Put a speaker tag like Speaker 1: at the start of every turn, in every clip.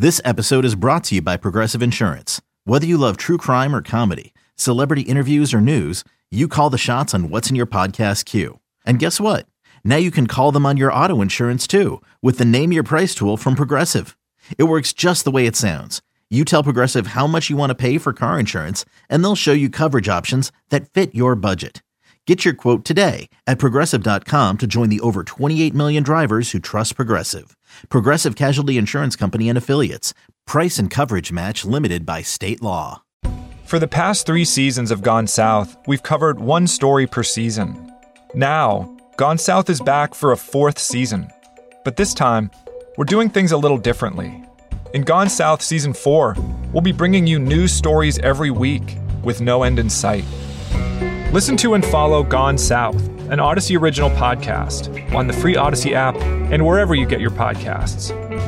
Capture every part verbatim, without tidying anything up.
Speaker 1: This episode is brought to you by Progressive Insurance. Whether you love true crime or comedy, celebrity interviews or news, you call the shots on what's in your podcast queue. And guess what? Now you can call them on your auto insurance too with the Name Your Price tool from Progressive. It works just the way it sounds. You tell Progressive how much you want to pay for car insurance, and they'll show you coverage options that fit your budget. Get your quote today at Progressive dot com to join the over twenty-eight million drivers who trust Progressive. Progressive Casualty Insurance Company and Affiliates. Price and coverage match limited by state law.
Speaker 2: For the past three seasons of Gone South, we've covered one story per season. Now, Gone South is back for a fourth season. But this time, we're doing things a little differently. In Gone South Season four, we'll be bringing you new stories every week with no end in sight. Listen to and follow Gone South, an Odyssey original podcast, on the free Odyssey app and wherever you get your podcasts.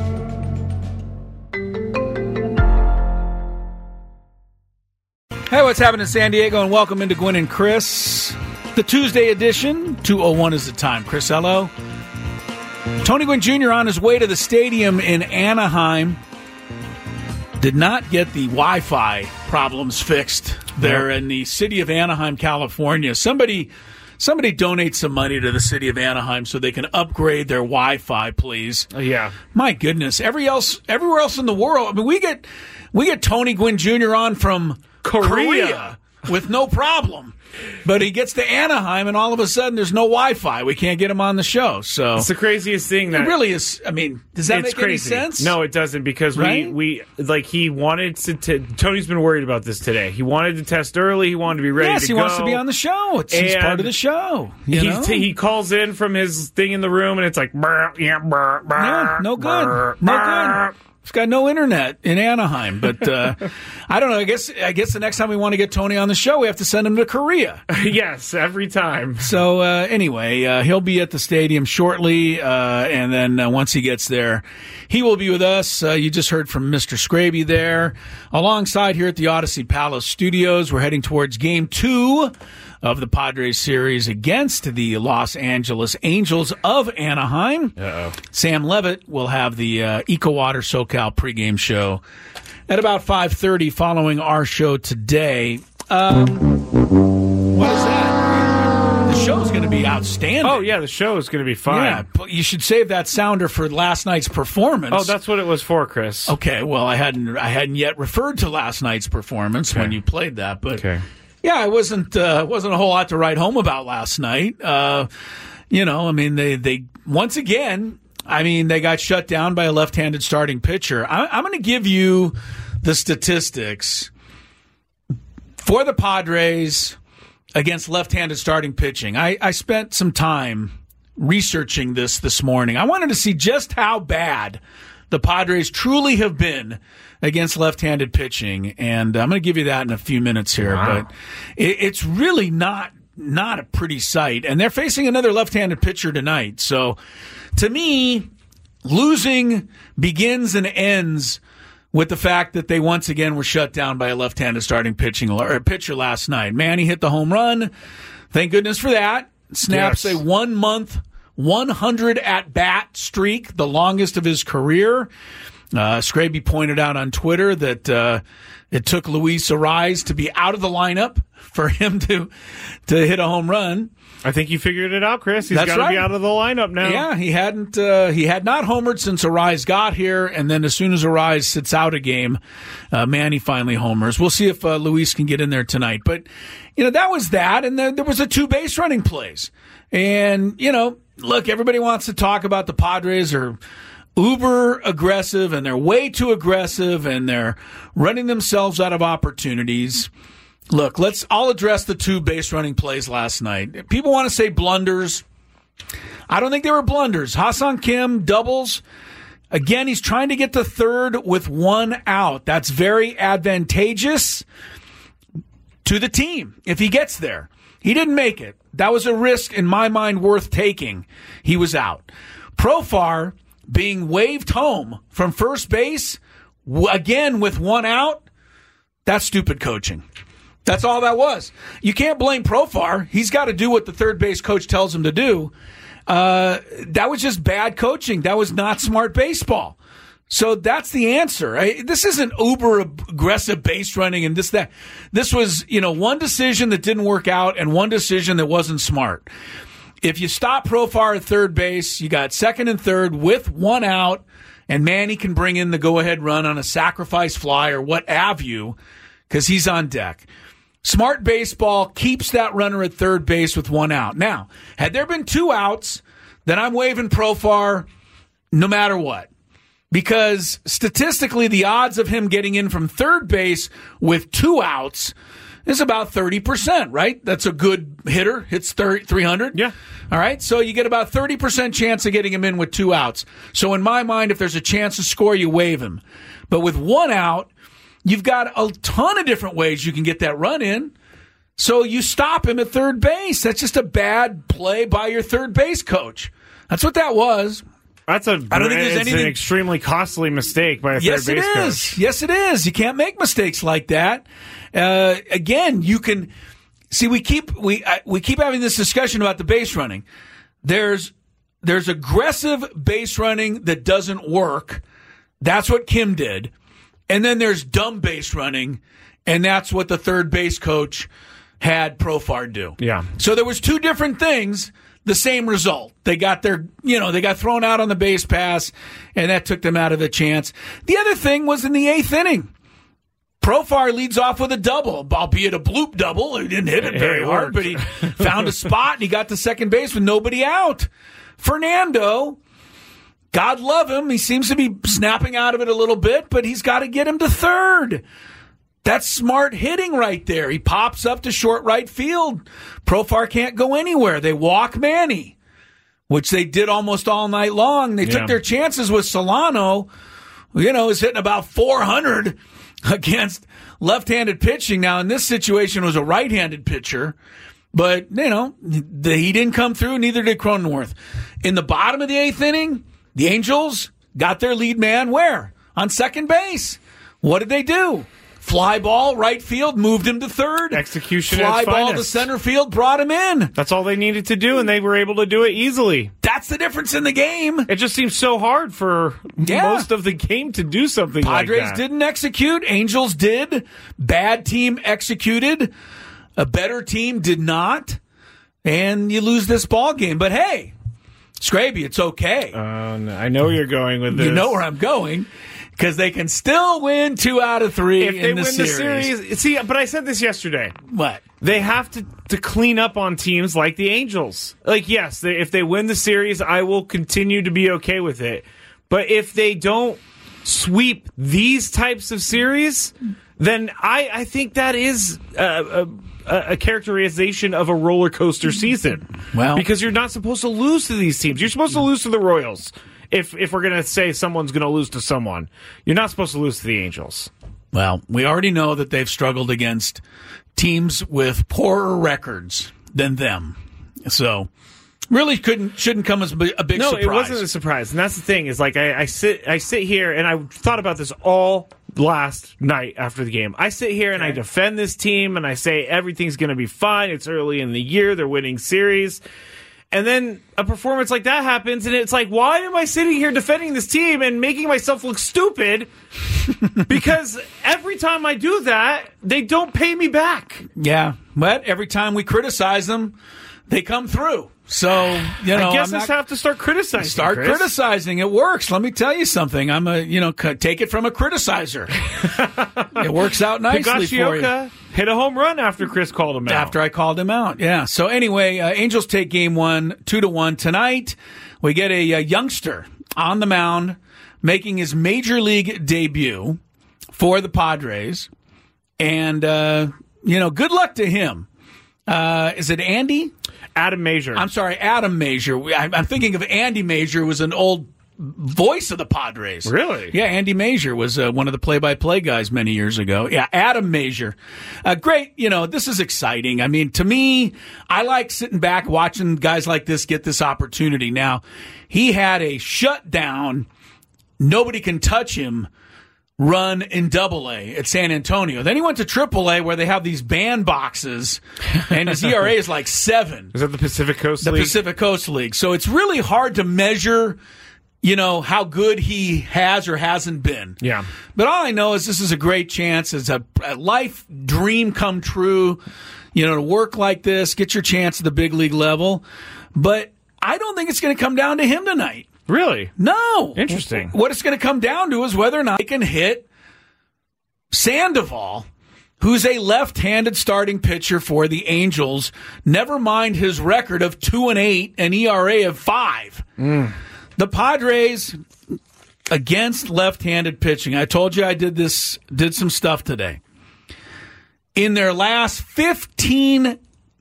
Speaker 3: Hey, what's happening in San Diego, and welcome into Gwynn and Chris. The Tuesday edition, two oh one is the time. Chris Ello. Tony Gwynn Junior on his way to the stadium in Anaheim. Did not get the Wi-Fi problems fixed there in the city of Anaheim, California. Somebody somebody donate some money to the city of Anaheim so they can upgrade their Wi-Fi, please.
Speaker 4: Uh, yeah.
Speaker 3: My goodness. Every else, everywhere else in the world, I mean, we get we get Tony Gwynn Junior on from Korea, Korea with no problem. But he gets to Anaheim, and all of a sudden, there's no Wi-Fi. We can't get him on the show. So
Speaker 4: it's the craziest thing. That
Speaker 3: it really is. I mean, does that make
Speaker 4: crazy.
Speaker 3: any sense?
Speaker 4: No, it doesn't, because
Speaker 3: right?
Speaker 4: we, we like he wanted to. T- Tony's been worried about this today. He wanted to test early. He wanted to be ready
Speaker 3: yes,
Speaker 4: to
Speaker 3: go.
Speaker 4: go.
Speaker 3: Yes, he wants to be on the show. It's he's part of the show. You
Speaker 4: he
Speaker 3: know?
Speaker 4: t- he calls in from his thing in the room, and it's like, burr, yeah, burr, burr,
Speaker 3: yeah, no good,
Speaker 4: burr,
Speaker 3: no
Speaker 4: burr.
Speaker 3: good. He's got no internet in Anaheim, but uh, I don't know. I guess I guess the next time we want to get Tony on the show, we have to send him to Korea.
Speaker 4: Yes, every time.
Speaker 3: So uh, anyway, uh, he'll be at the stadium shortly, uh, and then uh, once he gets there, he will be with us. Uh, you just heard from Mister Scraby there. Alongside here at the Odyssey Palace Studios, we're heading towards Game Two of the Padres series against the Los Angeles Angels of Anaheim.
Speaker 4: Uh-oh.
Speaker 3: Sam Levitt will have the uh, EcoWater SoCal pregame show at about five thirty following our show today. Um, what is that? The show's going to be outstanding.
Speaker 4: Oh, yeah, the show is going to be fun.
Speaker 3: Yeah, but you should save that sounder for last night's performance.
Speaker 4: Oh, that's what it was for, Chris.
Speaker 3: Okay, well, I hadn't I hadn't yet referred to last night's performance
Speaker 4: okay.
Speaker 3: when you played that, but
Speaker 4: okay.
Speaker 3: Yeah, it wasn't uh, wasn't a whole lot to write home about last night. Uh, you know, I mean, they, they once again, I mean, they got shut down by a left-handed starting pitcher. I, I'm going to give you the statistics for the Padres against left-handed starting pitching. I, I spent some time researching this this morning. I wanted to see just how bad the Padres truly have been against left-handed pitching, and I'm going to give you that in a few minutes here.
Speaker 4: Wow.
Speaker 3: But it, it's really not not a pretty sight, and they're facing another left-handed pitcher tonight. So, to me, losing begins and ends with the fact that they once again were shut down by a left-handed starting pitching or pitcher last night. Manny hit the home run. Thank goodness for that. Snaps
Speaker 4: yes.
Speaker 3: a one-month, one hundred at-bat streak, the longest of his career. Uh, Scraby pointed out on Twitter that uh, it took Luis Arraez to be out of the lineup for him to to hit a home run.
Speaker 4: I think you figured it out, Chris. He's
Speaker 3: That's
Speaker 4: got to
Speaker 3: right.
Speaker 4: be out of the lineup now.
Speaker 3: Yeah, he hadn't. Uh, he had not homered since Arraez got here, and then as soon as Arraez sits out a game, uh, Manny finally homers. We'll see if uh, Luis can get in there tonight. But you know, that was that, and then there was a two base running plays, and you know, look, everybody wants to talk about the Padres are uber aggressive, and they're way too aggressive, and they're running themselves out of opportunities. Look, let's I'll address the two base running plays last night. People want to say blunders. I don't think they were blunders. Ha-Seong Kim doubles. Again, he's trying to get to third with one out. That's very advantageous to the team if he gets there. He didn't make it. That was a risk, in my mind, worth taking. He was out. Profar being waved home from first base, again with one out, that's stupid coaching. That's all that was. You can't blame Profar. He's got to do what the third base coach tells him to do. Uh, that was just bad coaching. That was not smart baseball. So that's the answer. I, this isn't uber aggressive base running and this, that. This was, you know, one decision that didn't work out and one decision that wasn't smart. If you stop Profar at third base, you got second and third with one out, and Manny can bring in the go-ahead run on a sacrifice fly or what have you, because he's on deck. Smart baseball keeps that runner at third base with one out. Now, had there been two outs, then I'm waving Profar no matter what. Because statistically, the odds of him getting in from third base with two outs is about thirty percent, right? That's a good hitter. Hits three hundred.
Speaker 4: Yeah.
Speaker 3: All right. So you get about thirty percent chance of getting him in with two outs. So in my mind, if there's a chance to score, you wave him. But with one out, you've got a ton of different ways you can get that run in. So you stop him at third base. That's just a bad play by your third base coach. That's what that was.
Speaker 4: That's a
Speaker 3: I don't think there's
Speaker 4: it's
Speaker 3: anything,
Speaker 4: an extremely costly mistake by a
Speaker 3: yes,
Speaker 4: third base
Speaker 3: it
Speaker 4: coach.
Speaker 3: is. Yes, it is. You can't make mistakes like that. Uh, again, you can see. We keep we uh, we keep having this discussion about the base running. There's there's aggressive base running that doesn't work. That's what Kim did, and then there's dumb base running, and that's what the third base coach had Profar do.
Speaker 4: Yeah.
Speaker 3: So there was two different things. The same result. They got their, you know, they got thrown out on the base pass, and that took them out of the chance. The other thing was in the eighth inning. Profar leads off with a double, albeit a bloop double. He didn't hit it very
Speaker 4: it
Speaker 3: hard,
Speaker 4: worked.
Speaker 3: but he found a spot, and he got to second base with nobody out. Fernando, God love him, he seems to be snapping out of it a little bit, but he's got to get him to third. That's smart hitting right there. He pops up to short right field. Profar can't go anywhere. They walk Manny, which they did almost all night long. They
Speaker 4: Yeah.
Speaker 3: took their chances with Solano, you know, is hitting about four hundred against left-handed pitching. Now, in this situation, it was a right-handed pitcher, but, you know, the, he didn't come through, neither did Cronenworth. In the bottom of the eighth inning, the Angels got their lead man where? On second base. What did they do? Fly ball, right field, moved him to third.
Speaker 4: Execution at
Speaker 3: Fly
Speaker 4: its
Speaker 3: ball
Speaker 4: finest.
Speaker 3: to center field, brought him in.
Speaker 4: That's all they needed to do, and they were able to do it easily.
Speaker 3: That's the difference in the game.
Speaker 4: It just seems so hard for
Speaker 3: Yeah.
Speaker 4: most of the game to do something
Speaker 3: Padres
Speaker 4: like that.
Speaker 3: didn't execute. Angels did. Bad team executed. A better team did not. And you lose this ball game. But hey, Scraby, it's okay.
Speaker 4: Um, I know where you're going with this.
Speaker 3: You know where I'm going. Because they can still win two out of three
Speaker 4: If
Speaker 3: in
Speaker 4: they
Speaker 3: the
Speaker 4: win
Speaker 3: series.
Speaker 4: the series, see, but I said this yesterday.
Speaker 3: What?
Speaker 4: They have to, to clean up on teams like the Angels. Like, yes, they, if they win the series, I will continue to be okay with it. But if they don't sweep these types of series, then I, I think that is a, a, a characterization of a roller coaster season.
Speaker 3: Well,
Speaker 4: because you're not supposed to lose to these teams. You're supposed to lose to the Royals. If if we're going to say someone's going to lose to someone, you're not supposed to lose to the Angels.
Speaker 3: Well, we already know that they've struggled against teams with poorer records than them. So, really couldn't shouldn't come as a big
Speaker 4: no,
Speaker 3: surprise.
Speaker 4: it wasn't a surprise, and that's the thing. Is like I, I sit I sit here and I thought about this all last night after the game. I sit here and I defend this team and I say everything's going to be fine. It's early in the year. They're winning series. And then a performance like that happens, and it's like, why am I sitting here defending this team and making myself look stupid? Because every time I do that, they don't pay me back.
Speaker 3: Yeah, but every time we criticize them, they come through. So, you know,
Speaker 4: I guess
Speaker 3: I'm
Speaker 4: I just
Speaker 3: not-
Speaker 4: have to start criticizing.
Speaker 3: Start
Speaker 4: Chris.
Speaker 3: criticizing. It works. Let me tell you something. I'm a, you know, c- take it from a criticizer. It works out nicely for you.
Speaker 4: Higashioka hit a home run after Chris called him out.
Speaker 3: After I called him out, yeah. So anyway, uh, Angels take game one, two to one tonight. We get a, a youngster on the mound making his major league debut for the Padres, and uh, you know, good luck to him. Uh, is it Andy?
Speaker 4: Adam Major.
Speaker 3: I'm sorry, Adam Major. I'm I'm thinking of Andy Major, who was an old voice of the Padres.
Speaker 4: Really?
Speaker 3: Yeah, Andy Major was uh, one of the play-by-play guys many years ago. Yeah, Adam Major. Uh, great. You know, this is exciting. I mean, to me, I like sitting back watching guys like this get this opportunity. Now, he had a shutdown, nobody can touch him run in Double A at San Antonio. Then he went to Triple A where they have these bandboxes, and his E R A is like seven.
Speaker 4: Is that the Pacific Coast
Speaker 3: The
Speaker 4: League?
Speaker 3: Pacific Coast League. So it's really hard to measure, you know, how good he has or hasn't been.
Speaker 4: Yeah.
Speaker 3: But all I know is this is a great chance. It's a, a life dream come true, you know, to work like this, get your chance at the big league level. But I don't think it's going to come down to him tonight.
Speaker 4: Really?
Speaker 3: No.
Speaker 4: Interesting.
Speaker 3: What it's going to come down to is whether or not he can hit Sandoval, who's a left-handed starting pitcher for the Angels. Never mind his record of two and eight, an E R A of five.
Speaker 4: Mm.
Speaker 3: The Padres against left-handed pitching. I told you I did this, did some stuff today. In their last fifteen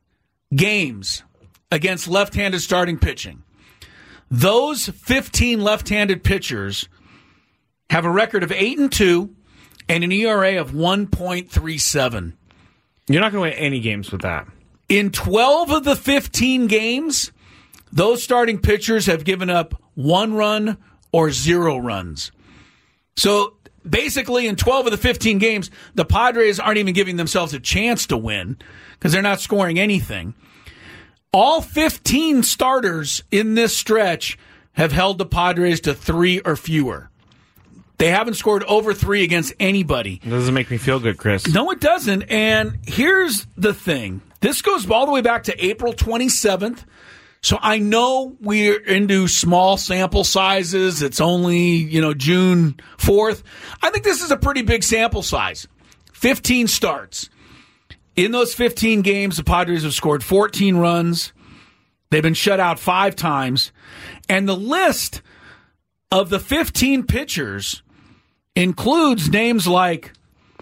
Speaker 3: games against left-handed starting pitching, those fifteen left-handed pitchers have a record of eight and two and an E R A of one point three seven.
Speaker 4: You're not going to win any games with that.
Speaker 3: In twelve of the fifteen games, those starting pitchers have given up one run or zero runs. So basically, in twelve of the fifteen games, the Padres aren't even giving themselves a chance to win because they're not scoring anything. All fifteen starters in this stretch have held the Padres to three or fewer. They haven't scored over three against anybody.
Speaker 4: It doesn't make me feel good, Chris.
Speaker 3: No, it doesn't. And here's the thing. This goes all the way back to April twenty-seventh. So I know we're into small sample sizes. It's only, you know, June fourth. I think this is a pretty big sample size. fifteen starts. In those fifteen games, the Padres have scored fourteen runs. They've been shut out five times. And the list of the fifteen pitchers includes names like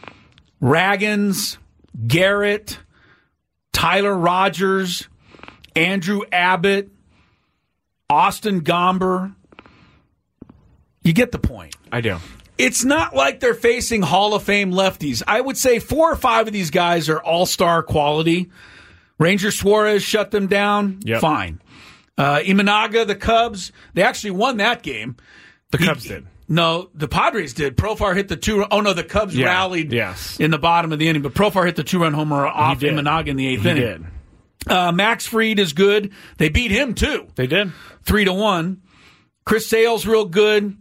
Speaker 3: Raggins, Garrett, Tyler Rogers, Andrew Abbott, Austin Gomber. You get the point.
Speaker 4: I do.
Speaker 3: It's not like they're facing Hall of Fame lefties. I would say four or five of these guys are all-star quality. Ranger Suarez shut them down.
Speaker 4: Yep.
Speaker 3: Fine. Uh, Imanaga, the Cubs, they actually won that game.
Speaker 4: The
Speaker 3: He-
Speaker 4: Cubs did.
Speaker 3: No, the Padres did. Profar hit the two. Oh, no, the Cubs
Speaker 4: Yeah,
Speaker 3: rallied
Speaker 4: yes.
Speaker 3: in the bottom of the inning, but Profar hit the two-run homer off
Speaker 4: did.
Speaker 3: Imanaga in the eighth
Speaker 4: He
Speaker 3: inning.
Speaker 4: did.
Speaker 3: Uh, Max Fried is good. They beat him, too.
Speaker 4: They did.
Speaker 3: Three to one. Chris Sale's real good.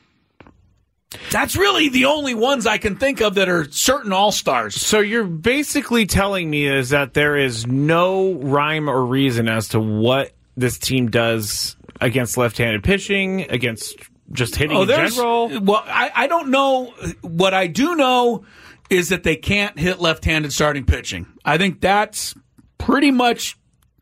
Speaker 3: That's really the only ones I can think of that are certain all-stars.
Speaker 4: So you're basically telling me is that there is no rhyme or reason as to what this team does against left-handed pitching, against just hitting
Speaker 3: Oh,
Speaker 4: in
Speaker 3: there's
Speaker 4: general?
Speaker 3: well, I, I don't know. What I do know is that they can't hit left-handed starting pitching. I think that's pretty much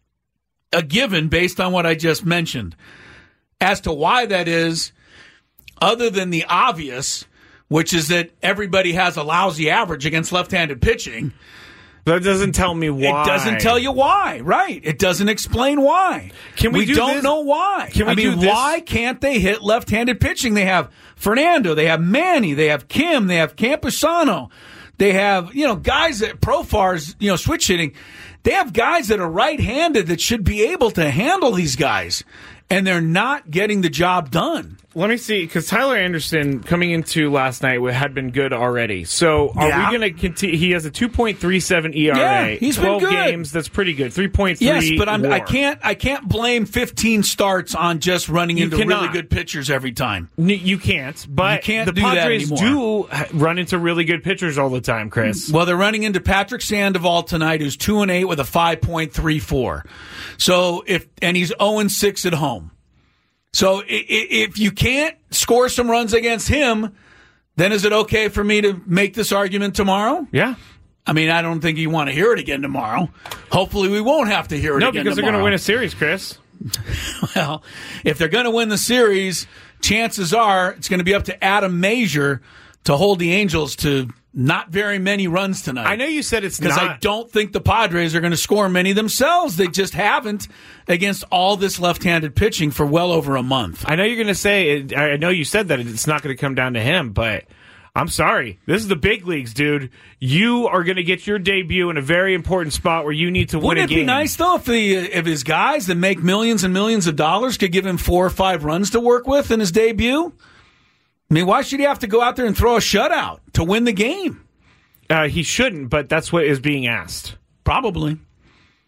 Speaker 3: a given based on what I just mentioned. As to why that is, other than the obvious, which is that everybody has a lousy average against left-handed pitching.
Speaker 4: That doesn't tell me why.
Speaker 3: It doesn't tell you why, right? It doesn't explain why.
Speaker 4: Can we do
Speaker 3: don't
Speaker 4: this?
Speaker 3: know why.
Speaker 4: Can we
Speaker 3: I mean,
Speaker 4: do this?
Speaker 3: why can't they hit left-handed pitching? They have Fernando, they have Manny, they have Kim, they have Campusano, they have, you know, guys that Profar's, you know, switch hitting. They have guys that are right-handed that should be able to handle these guys, and they're not getting the job done.
Speaker 4: Let me see, because Tyler Anderson coming into last night had been good already. So are
Speaker 3: Yeah.
Speaker 4: we going to continue? He has a two point three seven E R A.
Speaker 3: Yeah, he's been
Speaker 4: twelve
Speaker 3: good.
Speaker 4: games. That's pretty good. three point three.
Speaker 3: Yes, but I'm, I
Speaker 4: WAR.
Speaker 3: can't. I can't blame fifteen starts on just running
Speaker 4: You
Speaker 3: into
Speaker 4: cannot.
Speaker 3: really good pitchers every time.
Speaker 4: N- You can't. But
Speaker 3: You can't
Speaker 4: the
Speaker 3: do that
Speaker 4: Padres
Speaker 3: anymore.
Speaker 4: do h- run into really good pitchers all the time, Chris.
Speaker 3: Well, they're running into Patrick Sandoval tonight, who's two and eight with a five point three four. So if and he's zero and six at home. So i- i- if you can't score some runs against him, then is it okay for me to make this argument tomorrow?
Speaker 4: Yeah.
Speaker 3: I mean, I don't think you want to hear it again tomorrow. Hopefully, we won't have to hear it
Speaker 4: No,
Speaker 3: again
Speaker 4: because they're
Speaker 3: tomorrow.
Speaker 4: going to win a series, Chris.
Speaker 3: Well, if they're going to win the series, chances are it's going to be up to Adam Major to hold the Angels to not very many runs tonight.
Speaker 4: I know you said it's
Speaker 3: Because
Speaker 4: not.
Speaker 3: I don't think the Padres are going to score many themselves. They just haven't against all this left-handed pitching for well over a month.
Speaker 4: I know you're going to say, I know you said that it's not going to come down to him, but I'm sorry. This is the big leagues, dude. You are going to get your debut in a very important spot where you need to win a
Speaker 3: Wouldn't it
Speaker 4: game.
Speaker 3: be nice, though, if, the, if his guys that make millions and millions of dollars could give him four or five runs to work with in his debut? I mean, why should he have to go out there and throw a shutout to win the game?
Speaker 4: Uh, he shouldn't, but that's what is being asked.
Speaker 3: Probably.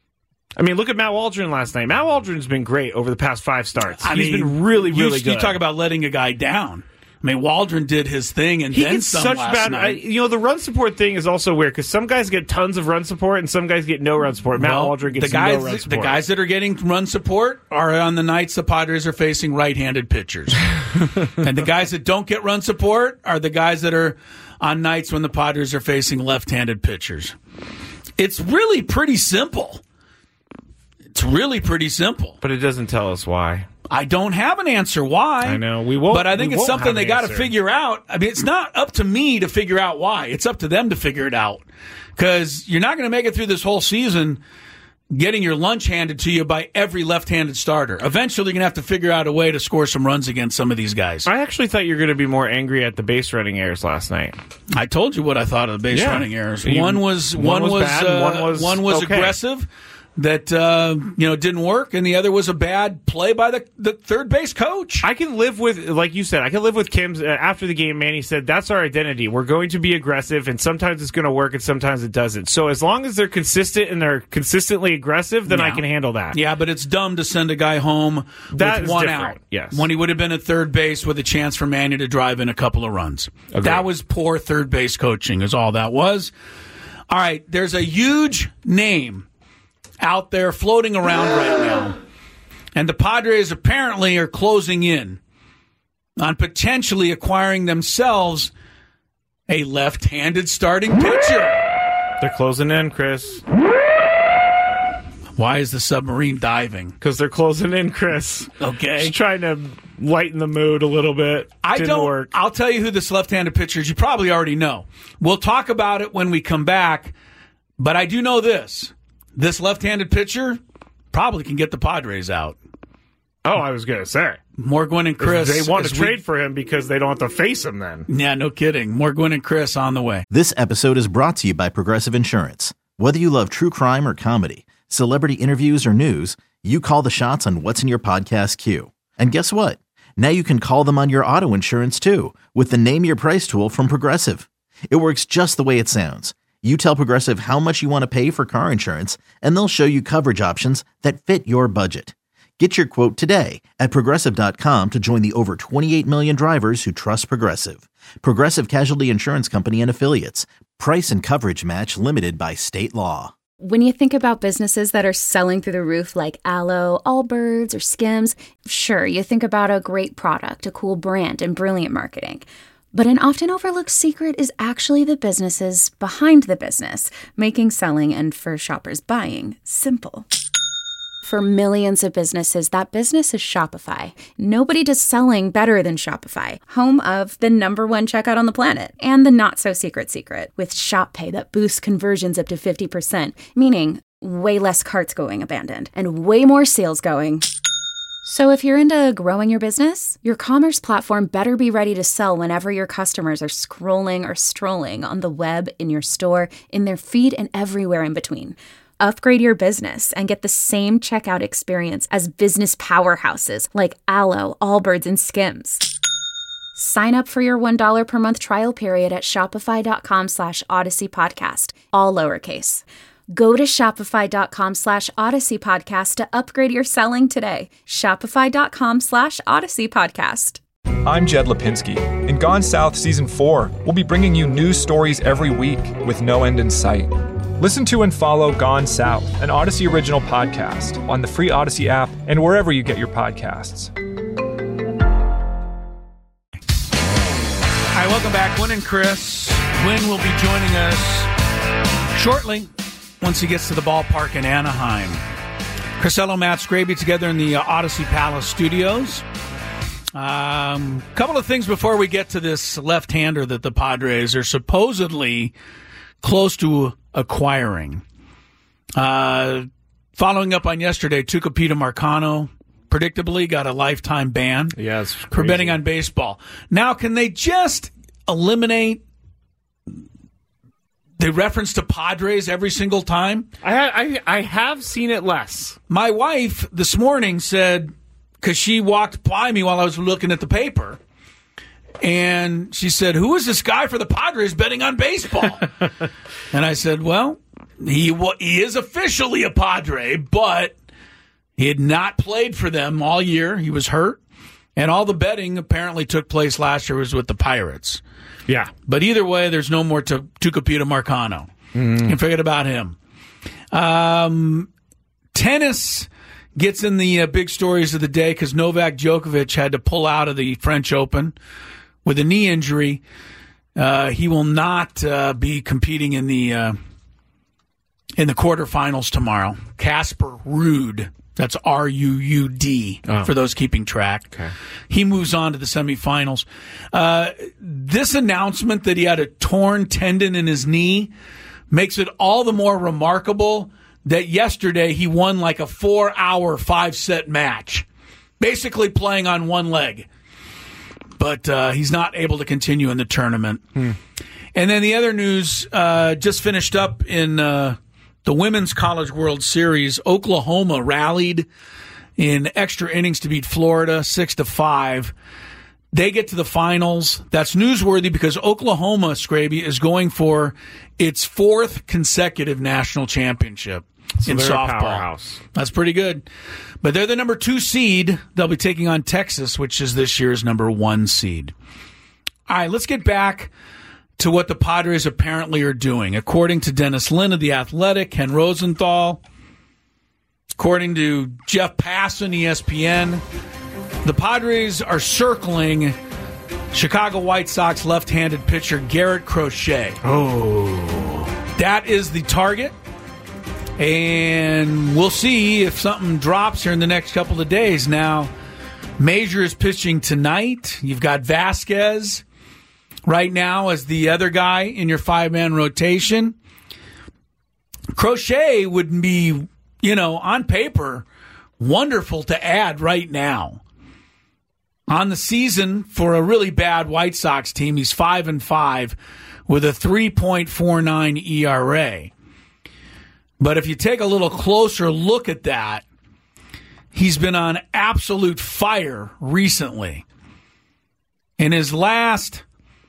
Speaker 4: I mean, look at Matt Waldron last night. Matt Waldron's been great over the past five starts.
Speaker 3: I
Speaker 4: He's
Speaker 3: mean,
Speaker 4: been really, really
Speaker 3: you,
Speaker 4: good.
Speaker 3: You talk about letting a guy down. I mean, Waldron did his thing and
Speaker 4: he
Speaker 3: then
Speaker 4: gets
Speaker 3: some
Speaker 4: such
Speaker 3: last
Speaker 4: bad.
Speaker 3: night.
Speaker 4: I, you know, the run support thing is also weird because some guys get tons of run support and some guys get no run support. Matt
Speaker 3: well,
Speaker 4: Waldron gets
Speaker 3: the guys,
Speaker 4: no run support.
Speaker 3: The guys that are getting run support are on the nights the Padres are facing right-handed pitchers. And the guys that don't get run support are the guys that are on nights when the Padres are facing left-handed pitchers. It's really pretty simple. It's really pretty simple.
Speaker 4: But it doesn't tell us why.
Speaker 3: I don't have an answer why.
Speaker 4: I know. We won't.
Speaker 3: But I think
Speaker 4: we
Speaker 3: it's
Speaker 4: won't
Speaker 3: something
Speaker 4: have
Speaker 3: they
Speaker 4: an
Speaker 3: got to
Speaker 4: answer.
Speaker 3: figure out. I mean, it's not up to me to figure out why. It's up to them to figure it out. Because you're not going to make it through this whole season getting your lunch handed to you by every left-handed starter. Eventually, you're going to have to figure out a way to score some runs against some of these guys.
Speaker 4: I actually thought you were going to be more angry at the base running errors last night.
Speaker 3: I told you what I thought of the base
Speaker 4: Yeah.
Speaker 3: running errors.
Speaker 4: You-
Speaker 3: one was
Speaker 4: one
Speaker 3: one
Speaker 4: was
Speaker 3: was,
Speaker 4: bad,
Speaker 3: uh,
Speaker 4: one was
Speaker 3: one was
Speaker 4: okay.
Speaker 3: aggressive that uh, you know didn't work, and the other was a bad play by the, the third base coach.
Speaker 4: I can live with, like you said, I can live with Kim's. Uh, after the game, Manny said, that's our identity. We're going to be aggressive, and sometimes it's going to work, and sometimes it doesn't. So as long as they're consistent and they're consistently aggressive, then
Speaker 3: Yeah.
Speaker 4: I can handle that.
Speaker 3: Yeah, but it's dumb to send a guy home
Speaker 4: That
Speaker 3: with
Speaker 4: is
Speaker 3: one
Speaker 4: different,
Speaker 3: out.
Speaker 4: yes.
Speaker 3: When he would have been at third base with a chance for Manny to drive in a couple of runs.
Speaker 4: Agreed.
Speaker 3: That was poor third base coaching is all that was. All right, there's a huge name out there floating around right now. And the Padres apparently are closing in on potentially acquiring themselves a left-handed starting pitcher.
Speaker 4: They're closing in, Chris.
Speaker 3: Why is the submarine diving?
Speaker 4: Because they're closing in, Chris.
Speaker 3: Okay.
Speaker 4: Just trying to lighten the mood a little bit.
Speaker 3: I
Speaker 4: Didn't
Speaker 3: don't.
Speaker 4: work.
Speaker 3: I'll tell you who this left-handed pitcher is. You probably already know. We'll talk about it when we come back. But I do know this: this left-handed pitcher probably can get the Padres out.
Speaker 4: Oh, I was going to say.
Speaker 3: Morgwin and Chris.
Speaker 4: They want to
Speaker 3: as we-
Speaker 4: trade for him because they don't have to face him then.
Speaker 3: Yeah, no kidding. Morgwin and Chris on the way.
Speaker 1: This episode is brought to you by Progressive Insurance. Whether you love true crime or comedy, celebrity interviews or news, you call the shots on what's in your podcast queue. And guess what? Now you can call them on your auto insurance too with the Name Your Price tool from Progressive. It works just the way it sounds. You tell Progressive how much you want to pay for car insurance, and they'll show you coverage options that fit your budget. Get your quote today at Progressive dot com to join the over twenty-eight million drivers who trust Progressive. Progressive Casualty Insurance Company and Affiliates. Price and coverage match limited by state law.
Speaker 5: When you think about businesses that are selling through the roof like Aloe, Allbirds, or Skims, sure, you think about a great product, a cool brand, and brilliant marketing. But an often overlooked secret is actually the businesses behind the business, making selling and, for shoppers, buying simple. For millions of businesses, that business is Shopify. Nobody does selling better than Shopify, home of the number one checkout on the planet and the not-so-secret secret with Shop Pay that boosts conversions up to fifty percent, meaning way less carts going abandoned and way more sales going. So if you're into growing your business, your commerce platform better be ready to sell whenever your customers are scrolling or strolling on the web, in your store, in their feed, and everywhere in between. Upgrade your business and get the same checkout experience as business powerhouses like Aloe, Allbirds, and Skims. Sign up for your one dollar per month trial period at shopify.com slash Odyssey Podcast, all lowercase. Go to shopify.com slash Odyssey Podcast to upgrade your selling today. Shopify.com slash Odyssey Podcast.
Speaker 2: I'm Jed Lipinski. In Gone South Season four, we'll be bringing you news stories every week with no end in sight. Listen to and follow Gone South, an Odyssey original podcast, on the free Odyssey app and wherever you get your podcasts.
Speaker 3: Hi, welcome back. Gwynn and Chris. Gwynn will be joining us shortly once he gets to the ballpark in Anaheim. Crisello, Matt Scraby together in the uh, Odyssey Palace studios. A um, couple of things before we get to this left-hander that the Padres are supposedly close to acquiring. Uh, following up on yesterday, Tucupita Marcano predictably got a lifetime ban
Speaker 4: Yeah, it's
Speaker 3: for betting on baseball. Now, can they just eliminate the reference to Padres every single time?
Speaker 4: I, I I have seen it less.
Speaker 3: My wife this morning said, because she walked by me while I was looking at the paper, and she said, who is this guy for the Padres betting on baseball? And I said, well, he he is officially a Padre, but he had not played for them all year. He was hurt, and all the betting apparently took place last year was with the Pirates.
Speaker 4: Yeah.
Speaker 3: But either way, there's no more to Tucupita Marcano. Mm. And forget about him. Um, tennis gets in the uh, big stories of the day because Novak Djokovic had to pull out of the French Open with a knee injury. Uh, he will not uh, be competing in the uh, in the quarterfinals tomorrow. Casper Ruud, that's R U U D oh. for those keeping track.
Speaker 4: Okay.
Speaker 3: He moves on to the semifinals. Uh, this announcement that he had a torn tendon in his knee makes it all the more remarkable that yesterday he won like a four-hour, five-set match, basically playing on one leg. But uh, he's not able to continue in the tournament. Hmm. And then the other news uh, just finished up in uh, the Women's College World Series. Oklahoma rallied in extra innings to beat Florida six to five. They get to the finals. That's newsworthy because Oklahoma, Scraby, is going for its fourth consecutive national championship
Speaker 4: so
Speaker 3: in
Speaker 4: they're
Speaker 3: softball.
Speaker 4: A powerhouse.
Speaker 3: That's pretty good. But they're the number two seed. They'll be taking on Texas, which is this year's number one seed. All right, let's get back to what the Padres apparently are doing. According to Dennis Lin of The Athletic, Ken Rosenthal, according to Jeff Passan, E S P N, the Padres are circling Chicago White Sox left-handed pitcher Garrett Crochet.
Speaker 4: Oh.
Speaker 3: That is the target. And we'll see if something drops here in the next couple of days. Now, Major is pitching tonight. You've got Vasquez right now as the other guy in your five-man rotation. Crochet would be, you know, on paper, wonderful to add right now. On the season, for a really bad White Sox team, he's five and five with a three point four nine E R A. But if you take a little closer look at that, he's been on absolute fire recently. In his last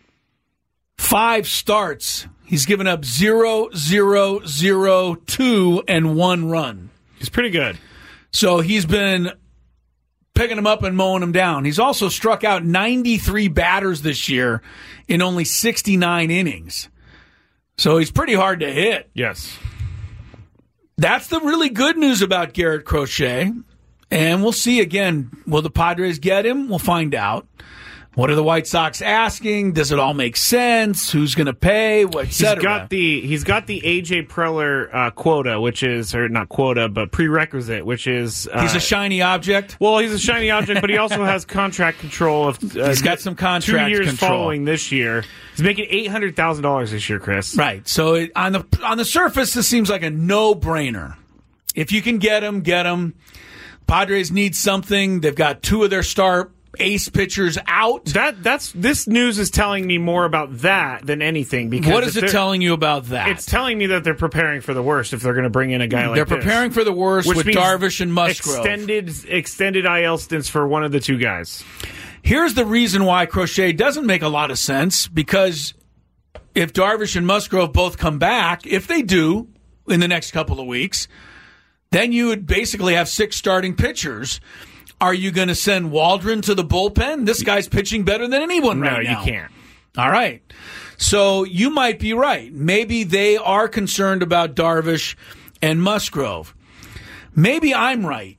Speaker 3: five starts, he's given up zero, zero, zero, two, and one run.
Speaker 4: He's pretty good.
Speaker 3: So he's been picking them up and mowing them down. He's also struck out ninety-three batters this year in only sixty-nine innings. So he's pretty hard to hit.
Speaker 4: Yes.
Speaker 3: That's the really good news about Garrett Crochet. And we'll see again. Will the Padres get him? We'll find out. What are the White Sox asking? Does it all make sense? Who's going to pay? What, et cetera?
Speaker 4: He's got the he's got the A J Preller uh, quota, which is or not quota, but prerequisite, which is uh,
Speaker 3: he's a shiny object.
Speaker 4: Well, he's a shiny object, but he also has contract control of. Uh,
Speaker 3: he's got some contract
Speaker 4: two years
Speaker 3: control.
Speaker 4: Following this year. He's making eight hundred thousand dollars this year, Chris.
Speaker 3: Right. So it, on the on the surface, this seems like a no brainer. If you can get him, get him. Padres need something. They've got two of their star ace pitchers out.
Speaker 4: That that's this news is telling me more about that than anything. Because
Speaker 3: what is it telling you about that?
Speaker 4: It's telling me that they're preparing for the worst if they're going to bring in a guy like
Speaker 3: they're
Speaker 4: this. They're
Speaker 3: preparing for the worst
Speaker 4: Which
Speaker 3: with Darvish and Musgrove.
Speaker 4: Extended extended I L stints for one of the two guys.
Speaker 3: Here's the reason why Crochet doesn't make a lot of sense, because if Darvish and Musgrove both come back, if they do in the next couple of weeks, then you would basically have six starting pitchers. Are you going to send Waldron to the bullpen? This guy's pitching better than anyone
Speaker 4: no,
Speaker 3: right now.
Speaker 4: No, you can't.
Speaker 3: All right. So you might be right. Maybe they are concerned about Darvish and Musgrove. Maybe I'm right.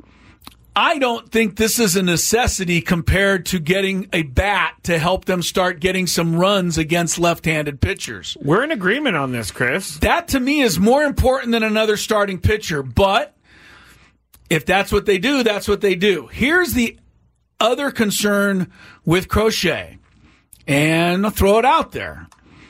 Speaker 3: I don't think this is a necessity compared to getting a bat to help them start getting some runs against left-handed pitchers.
Speaker 4: We're in agreement on this, Chris.
Speaker 3: That, to me, is more important than another starting pitcher. But if that's what they do, that's what they do. Here's the other concern with Crochet, and I'll throw it out there.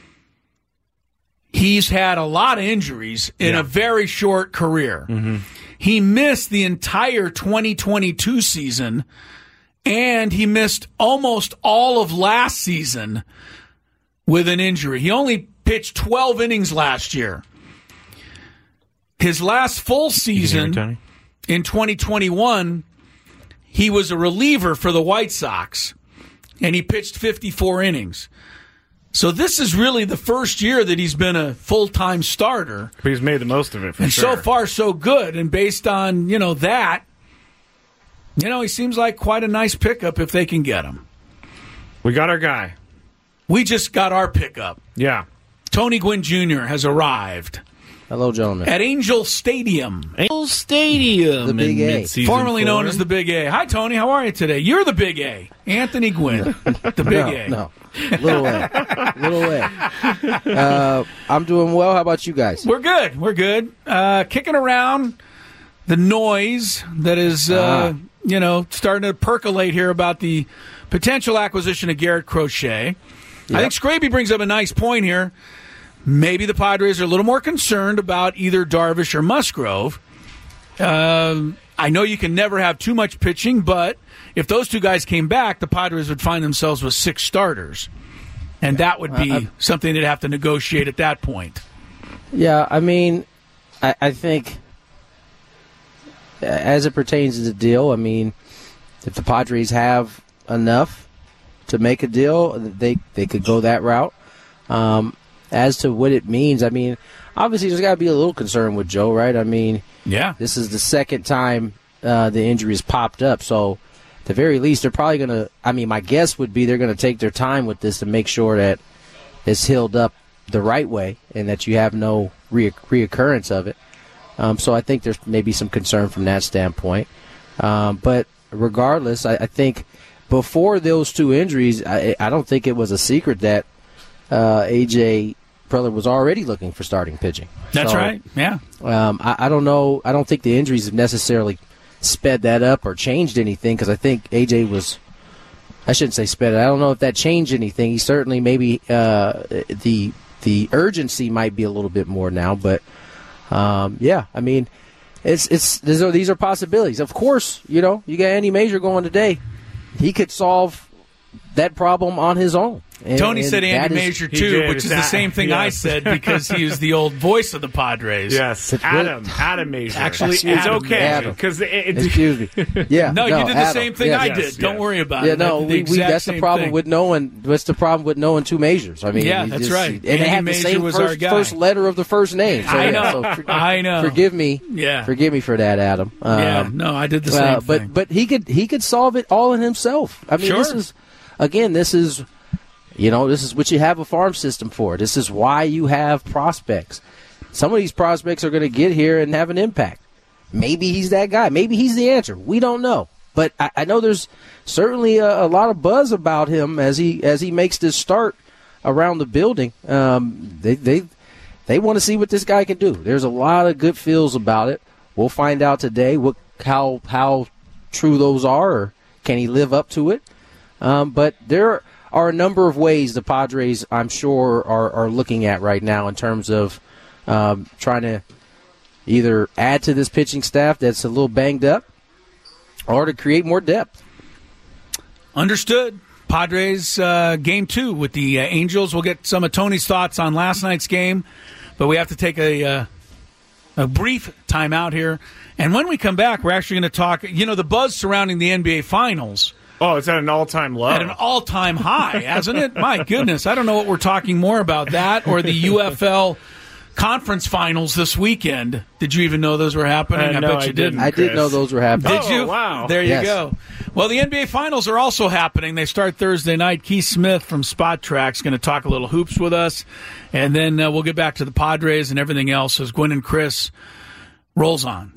Speaker 3: He's had a lot of injuries in yeah. a very short career. Mm-hmm. He missed the entire twenty twenty-two season, and he missed almost all of last season with an injury. He only pitched twelve innings last year. His last full season in twenty twenty-one, he was a reliever for the White Sox, and he pitched fifty-four innings. So this is really the first year that he's been a full-time starter.
Speaker 4: But he's made the most of it, for
Speaker 3: and
Speaker 4: sure.
Speaker 3: And so far, so good. And based on, you know, that, you know, he seems like quite a nice pickup if they can get him.
Speaker 4: We got our guy.
Speaker 3: We just got our pickup.
Speaker 4: Yeah.
Speaker 3: Tony Gwynn Junior has arrived.
Speaker 6: Hello, gentlemen.
Speaker 3: At Angel Stadium.
Speaker 4: Angel Stadium.
Speaker 6: The Big A.
Speaker 3: Formerly
Speaker 4: four.
Speaker 3: known as the Big A. Hi, Tony. How are you today? You're the Big A. Anthony Gwynn. The Big
Speaker 6: no,
Speaker 3: A.
Speaker 6: No, Little A. Little A. Uh, I'm doing well. How about you guys?
Speaker 3: We're good. We're good. Uh, kicking around the noise that is, uh, ah. you know, starting to percolate here about the potential acquisition of Garrett Crochet. Yep. I think Scraby brings up a nice point here. Maybe the Padres are a little more concerned about either Darvish or Musgrove. Uh, I know you can never have too much pitching, but if those two guys came back, the Padres would find themselves with six starters. And that would be uh, something they'd have to negotiate at that point.
Speaker 6: Yeah, I mean, I, I think as it pertains to the deal, I mean, if the Padres have enough to make a deal, they, they could go that route. Um As to what it means, I mean, obviously there's got to be a little concern with Joe, right? I mean,
Speaker 3: yeah,
Speaker 6: this is the second time uh, the injury has popped up. So, at the very least, they're probably going to, I mean, my guess would be they're going to take their time with this to make sure that it's healed up the right way and that you have no re- reoccurrence of it. Um, so, I think there's maybe some concern from that standpoint. Um, but regardless, I, I think before those two injuries, I, I don't think it was a secret that Uh, A J Preller was already looking for starting pitching.
Speaker 3: That's
Speaker 6: so,
Speaker 3: right, yeah.
Speaker 6: Um, I, I don't know. I don't think the injuries have necessarily sped that up or changed anything because I think A J was – I shouldn't say sped it. I don't know if that changed anything. He certainly maybe uh, the the urgency might be a little bit more now. But, um, yeah, I mean, it's it's these are, these are possibilities. Of course, you know, you got Andy Major going today. He could solve that problem on his own. And,
Speaker 3: Tony
Speaker 6: and
Speaker 3: said Andy
Speaker 6: is,
Speaker 3: Major, too, which is the same thing yes. I said because he was the old voice of the Padres.
Speaker 4: Yes, Adam. Adam Major.
Speaker 3: Actually,
Speaker 4: it's
Speaker 3: Adam,
Speaker 4: okay. Because it, it,
Speaker 6: Excuse me. Yeah,
Speaker 3: no,
Speaker 6: no,
Speaker 3: you did the
Speaker 6: Adam.
Speaker 3: same thing
Speaker 6: yes.
Speaker 3: I
Speaker 6: yes.
Speaker 3: did.
Speaker 6: Yeah.
Speaker 3: Don't worry about
Speaker 6: yeah,
Speaker 3: it.
Speaker 6: no,
Speaker 3: the
Speaker 6: we, we, that's the problem
Speaker 3: thing.
Speaker 6: with knowing. What's the problem with knowing two Majors? I mean,
Speaker 3: yeah, that's
Speaker 6: just,
Speaker 3: right.
Speaker 6: And
Speaker 3: Andy
Speaker 6: they have
Speaker 3: Major
Speaker 6: the same
Speaker 3: was
Speaker 6: first,
Speaker 3: our guy.
Speaker 6: first letter of the first name. So,
Speaker 3: I know.
Speaker 6: Yeah, so for,
Speaker 3: I know.
Speaker 6: Forgive me.
Speaker 3: Yeah.
Speaker 6: Forgive me for that, Adam. Um,
Speaker 3: yeah. No, I did the same
Speaker 6: uh,
Speaker 3: thing.
Speaker 6: But but he could he could solve it all in himself. I mean,
Speaker 3: sure.
Speaker 6: this is again, this is. You know, this is what you have a farm system for. This is why you have prospects. Some of these prospects are going to get here and have an impact. Maybe he's that guy. Maybe he's the answer. We don't know. But I, I know there's certainly a, a lot of buzz about him as he as he makes this start around the building. Um, they they they want to see what this guy can do. There's a lot of good feels about it. We'll find out today what how how true those are, or can he live up to it? Um, but there are a number of ways the Padres, I'm sure, are, are looking at right now in terms of um, trying to either add to this pitching staff that's a little banged up or to create more depth.
Speaker 3: Understood. Padres uh, game two with the uh, Angels. We'll get some of Tony's thoughts on last night's game, but we have to take a, uh, a brief timeout here. And when we come back, we're actually going to talk, you know, the buzz surrounding the N B A Finals.
Speaker 4: Oh, it's at an all-time low.
Speaker 3: At an all-time high, hasn't it? My goodness. I don't know what we're talking more about, that or the U F L conference finals this weekend. Did you even know those were happening?
Speaker 4: Uh,
Speaker 3: I
Speaker 4: no,
Speaker 3: bet
Speaker 4: I
Speaker 3: you
Speaker 4: didn't.
Speaker 3: didn't.
Speaker 6: I did know those were happening.
Speaker 3: Did you?
Speaker 4: Oh, wow.
Speaker 3: There you
Speaker 6: yes.
Speaker 3: go. Well, the N B A finals are also happening. They start Thursday night. Keith Smith from Spot Track is going to talk a little hoops with us. And then uh, we'll get back to the Padres and everything else as Gwynn and Chris rolls on.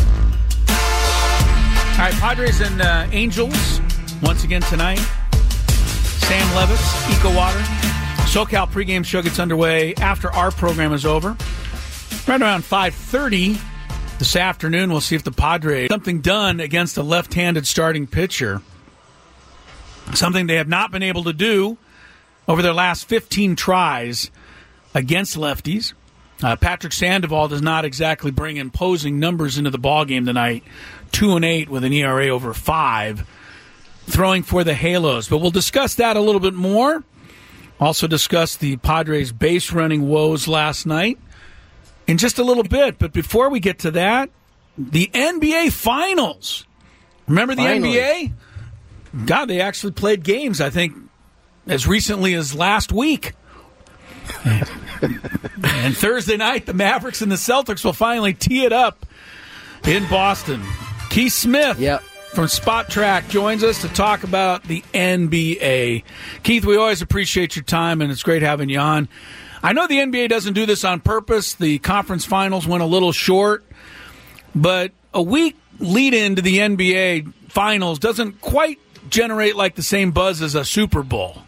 Speaker 3: All right, Padres and uh, Angels. Once again tonight, Sam Levitz, Eco Water. SoCal pregame show gets underway after our program is over. Right around five thirty this afternoon, we'll see if the Padres something done against a left-handed starting pitcher. Something they have not been able to do over their last fifteen tries against lefties. Uh, Patrick Sandoval does not exactly bring imposing numbers into the ballgame tonight. Two and eight with an E R A over five. Throwing for the Halos. But we'll discuss that a little bit more. Also discuss the Padres' base running woes last night in just a little bit. But before we get to that, the N B A Finals. Remember the
Speaker 6: Finally.
Speaker 3: N B A? God, they actually played games, I think, as recently as last week. And Thursday night, the Mavericks and the Celtics will finally tee it up in Boston. Keith Smith
Speaker 6: Yep.
Speaker 3: from Spot Track joins us to talk about the N B A. Keith, we always appreciate your time, and it's great having you on. I know the N B A doesn't do this on purpose. The conference finals went a little short, but a week lead into the N B A finals doesn't quite generate like the same buzz as a Super Bowl.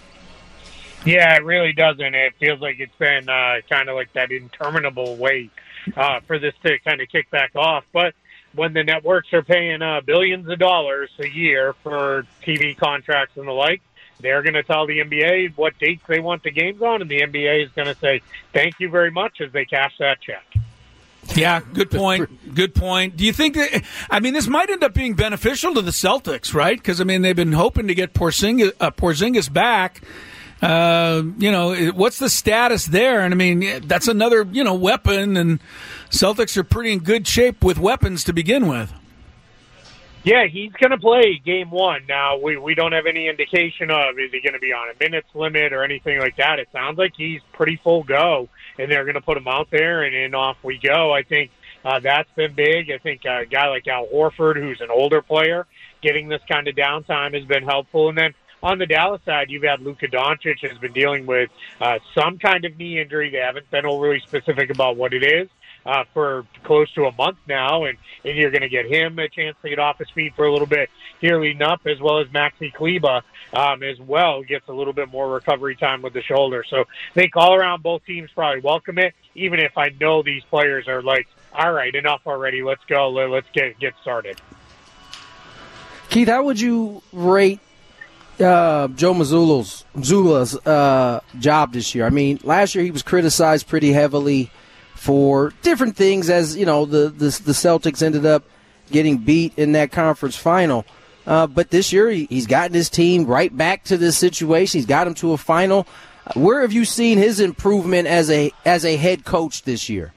Speaker 7: Yeah, it really doesn't. It feels like it's been uh, kind of like that interminable wait uh, for this to kind of kick back off. But when the networks are paying uh, billions of dollars a year for T V contracts and the like, they're going to tell the N B A what dates they want the games on, and the N B A is going to say, thank you very much, as they cash that check.
Speaker 3: Yeah, good point. Good point. Do you think that, I mean, this might end up being beneficial to the Celtics, right? Because, I mean, they've been hoping to get Porzingis, uh, Porzingis back. Uh, you know, what's the status there? And, I mean, that's another, you know, weapon, and Celtics are pretty in good shape with weapons to begin with.
Speaker 7: Yeah, he's going to play game one. Now, we, we don't have any indication of, is he going to be on a minutes limit or anything like that. It sounds like he's pretty full go, and they're going to put him out there, and then off we go. I think uh, that's been big. I think a guy like Al Horford, who's an older player, getting this kind of downtime has been helpful. And then on the Dallas side, you've had Luka Doncic has been dealing with uh, some kind of knee injury. They haven't been overly specific about what it is. Uh, for close to a month now, and, and you're going to get him a chance to get off his feet for a little bit here leading up, as well as Maxi Kleba um, as well gets a little bit more recovery time with the shoulder. So I think all around both teams probably welcome it, even if I know these players are like, all right, enough already, let's go, let's get get started.
Speaker 6: Keith, how would you rate uh, Joe Mazzulla's, Mazzulla's uh, job this year? I mean, last year he was criticized pretty heavily for different things, as you know, the, the the Celtics ended up getting beat in that conference final. Uh, but this year, he, he's gotten his team right back to this situation. He's got him to a final. Where have you seen his improvement as a as a head coach this year?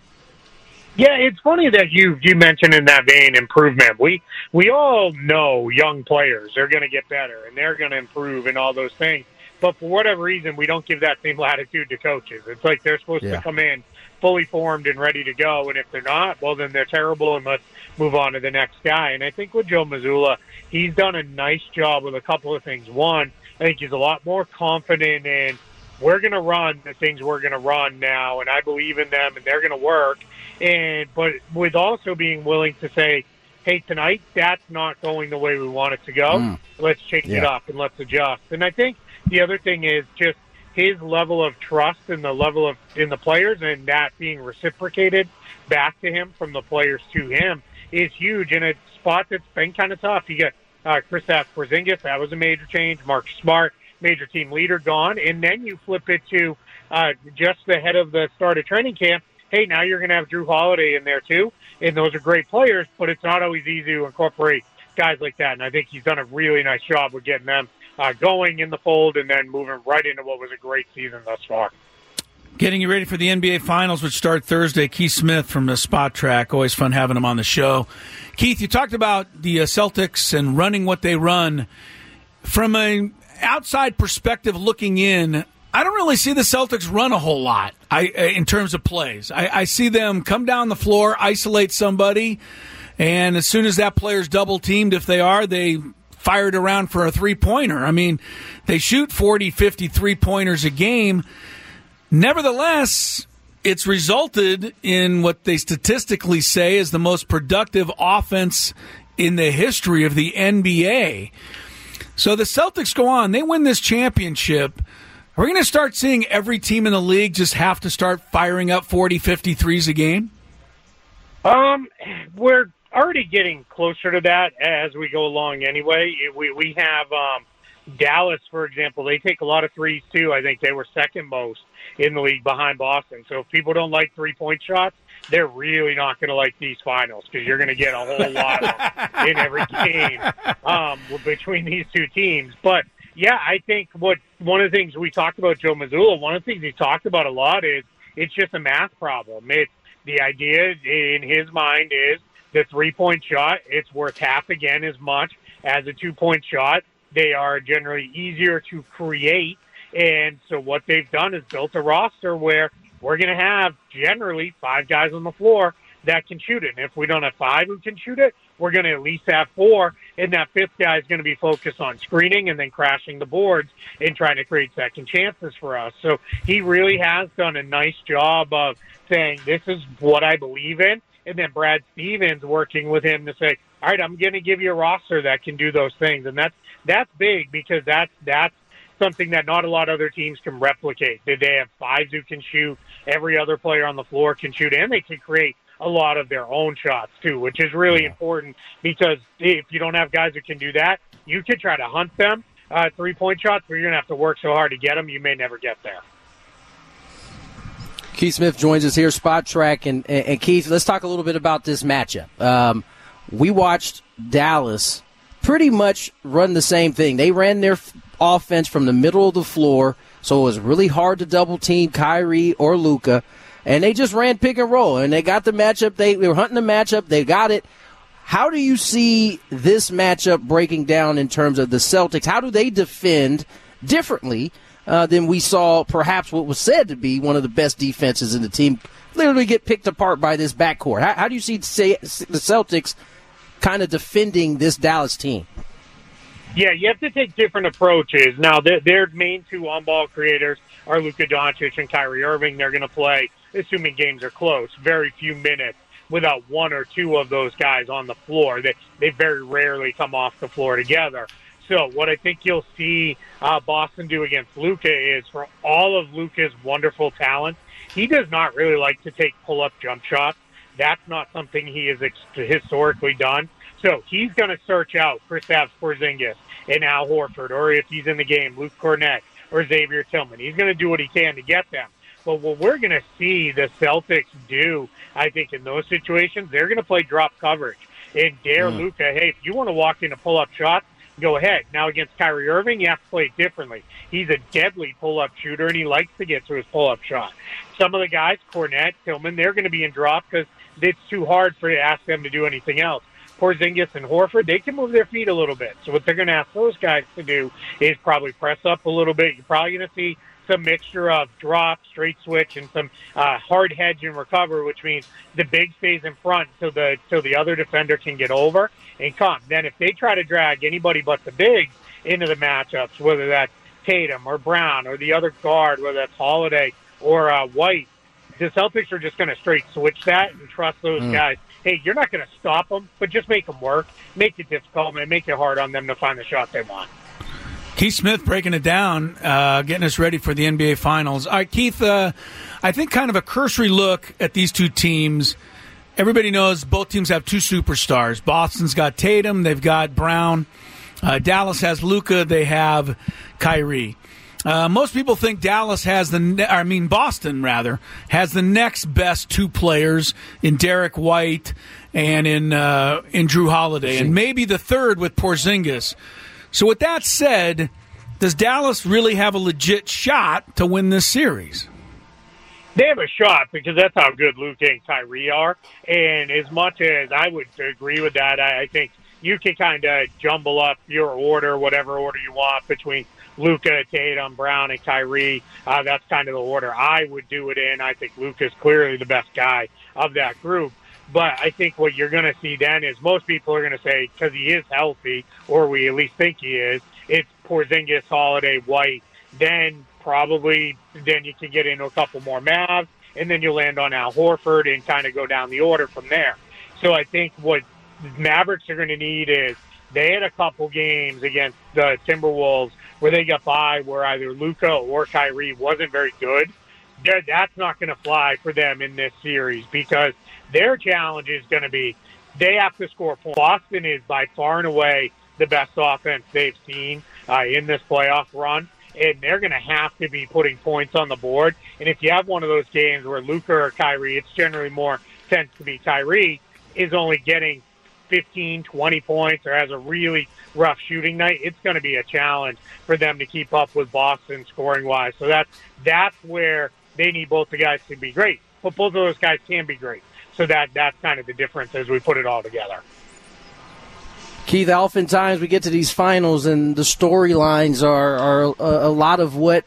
Speaker 7: Yeah, it's funny that you you mentioned in that vein improvement. We we all know young players are going to get better and they're going to improve and all those things. But for whatever reason, we don't give that same latitude to coaches. It's like they're supposed
Speaker 6: yeah.
Speaker 7: to come in fully formed and ready to go, and if they're not, well, then they're terrible, and let's move on to the next guy. And I think with Joe Mazzulla, he's done a nice job with a couple of things. One, I think he's a lot more confident in, we're going to run the things we're going to run now, and I believe in them, and they're going to work. And but with also being willing to say, hey, tonight, that's not going the way we want it to go. Mm. Let's change yeah. it up and let's adjust. And I think the other thing is just his level of trust and the level of in the players, and that being reciprocated back to him from the players to him is huge. In a spot that's been kind of tough, you get uh, Kristaps Porzingis, that was a major change. Mark Smart, major team leader, gone, and then you flip it to uh, just ahead of the start of training camp. Hey, now you're going to have Drew Holiday in there too, and those are great players, but it's not always easy to incorporate guys like that. And I think he's done a really nice job with getting them Uh, going in the fold and then moving right into what was a great season thus far.
Speaker 3: Getting you ready for the N B A Finals, which start Thursday. Keith Smith from the Spot Track. Always fun having him on the show. Keith, you talked about the uh, Celtics and running what they run. From an outside perspective looking in, I don't really see the Celtics run a whole lot I, in terms of plays. I, I see them come down the floor, isolate somebody, and as soon as that player's double-teamed, if they are, they fired around for a three-pointer. I mean, they shoot forty, fifty three-pointers a game. Nevertheless, it's resulted in what they statistically say is the most productive offense in the history of the N B A. So the Celtics go on. They win this championship. Are we going to start seeing every team in the league just have to start firing up forty, fifty threes a game?
Speaker 7: Um, we're already getting closer to that as we go along anyway. We we have um, Dallas, for example. They take a lot of threes, too. I think they were second most in the league behind Boston. So if people don't like three-point shots, they're really not going to like these finals because you're going to get a whole lot of them in every game um, between these two teams. But, yeah, I think what one of the things we talked about Joe Mazzulla, one of the things he talked about a lot is it's just a math problem. It's the idea in his mind is the three-point shot, it's worth half again as much as a two-point shot. They are generally easier to create, And so what they've done is built a roster where we're going to have generally five guys on the floor that can shoot it. And if we don't have five who can shoot it, we're going to at least have four, and that fifth guy is going to be focused on screening and then crashing the boards and trying to create second chances for us. So he really has done a nice job of saying, this is what I believe in, and then Brad Stevens working with him to say, all right, I'm going to give you a roster that can do those things. And that's that's big because that's, that's something that not a lot of other teams can replicate. They have fives who can shoot, every other player on the floor can shoot, and they can create a lot of their own shots too, which is really important because if you don't have guys who can do that, you could try to hunt them uh, three-point shots, but you're going to have to work so hard to get them, you may never get there.
Speaker 6: Keith Smith joins us here, Spot Track, and, and, and Keith, let's talk a little bit about this matchup. Um, we watched Dallas pretty much run the same thing. They ran their f- offense from the middle of the floor, so it was really hard to double-team Kyrie or Luka. And they just ran pick and roll, and they got the matchup. They, they were hunting the matchup. They got it. How do you see this matchup breaking down in terms of the Celtics? How do they defend differently uh, than we saw perhaps what was said to be one of the best defenses in the team literally get picked apart by this backcourt? How, how do you see the Celtics kind of defending this Dallas team?
Speaker 7: Yeah, you have to take different approaches. Now, their, their main two on-ball creators are Luka Doncic and Kyrie Irving. They're going to play, assuming games are close, very few minutes without one or two of those guys on the floor. They they very rarely come off the floor together. So what I think you'll see uh, Boston do against Luka is, for all of Luka's wonderful talent, he does not really like to take pull-up jump shots. That's not something he has ex- historically done. So he's going to search out Kristaps Porzingis and Al Horford, or if he's in the game, Luke Cornett or Xavier Tillman. He's going to do what he can to get them. But what we're going to see the Celtics do, I think, in those situations, they're going to play drop coverage and dare mm. Luka, hey, if you want to walk into pull-up shots, go ahead. Now, against Kyrie Irving, you have to play it differently. He's a deadly pull-up shooter, and he likes to get to his pull-up shot. Some of the guys, Cornett, Tillman, they're going to be in drop because it's too hard for you to ask them to do anything else. Porzingis and Horford, they can move their feet a little bit. So what they're going to ask those guys to do is probably press up a little bit. You're probably going to see some mixture of drop, straight switch, and some uh, hard hedge and recover, which means the big stays in front till the till the other defender can get over and come. Then if they try to drag anybody but the bigs into the matchups, whether that's Tatum or Brown or the other guard, whether that's Holiday or uh, White, the Celtics are just going to straight switch that and trust those mm. guys. Hey, you're not going to stop them, but just make them work, make it difficult, and make it hard on them to find the shot they want.
Speaker 3: Keith Smith breaking it down, uh, getting us ready for the N B A Finals. All right, Keith, uh, I think kind of a cursory look at these two teams. Everybody knows both teams have two superstars. Boston's got Tatum, they've got Brown. Uh, Dallas has Luka, they have Kyrie. Uh, most people think Dallas has the, ne- I mean Boston rather, has the next best two players in Derek White and in uh, in Drew Holiday, and maybe the third with Porzingis. So with that said, does Dallas really have a legit shot to win this series?
Speaker 7: They have a shot because that's how good Luka and Kyrie are. And as much as I would agree with that, I, I think you can kind of jumble up your order, whatever order you want, between Luka, Tatum, Brown, and Kyrie. Uh, that's kind of the order I would do it in. I think Luka's clearly the best guy of that group. But I think what you're going to see then is most people are going to say, because he is healthy, or we at least think he is, it's Porzingis, Holiday, White. Then probably then you can get into a couple more Mavs, and then you land on Al Horford and kind of go down the order from there. So I think what Mavericks are going to need is they had a couple games against the Timberwolves where they got by where either Luka or Kyrie wasn't very good. That's not going to fly for them in this series because their challenge is going to be they have to score points. Boston is by far and away the best offense they've seen uh, in this playoff run, and they're going to have to be putting points on the board. And if you have one of those games where Luka or Kyrie, it's generally more tends to be Kyrie, is only getting fifteen, twenty points or has a really rough shooting night, it's going to be a challenge for them to keep up with Boston scoring-wise. So that's, that's where they need both the guys to be great. But both of those guys can be great. So that that's kind of the difference as we put it all together.
Speaker 6: Keith, oftentimes we get to these finals and the storylines are, are a, a lot of what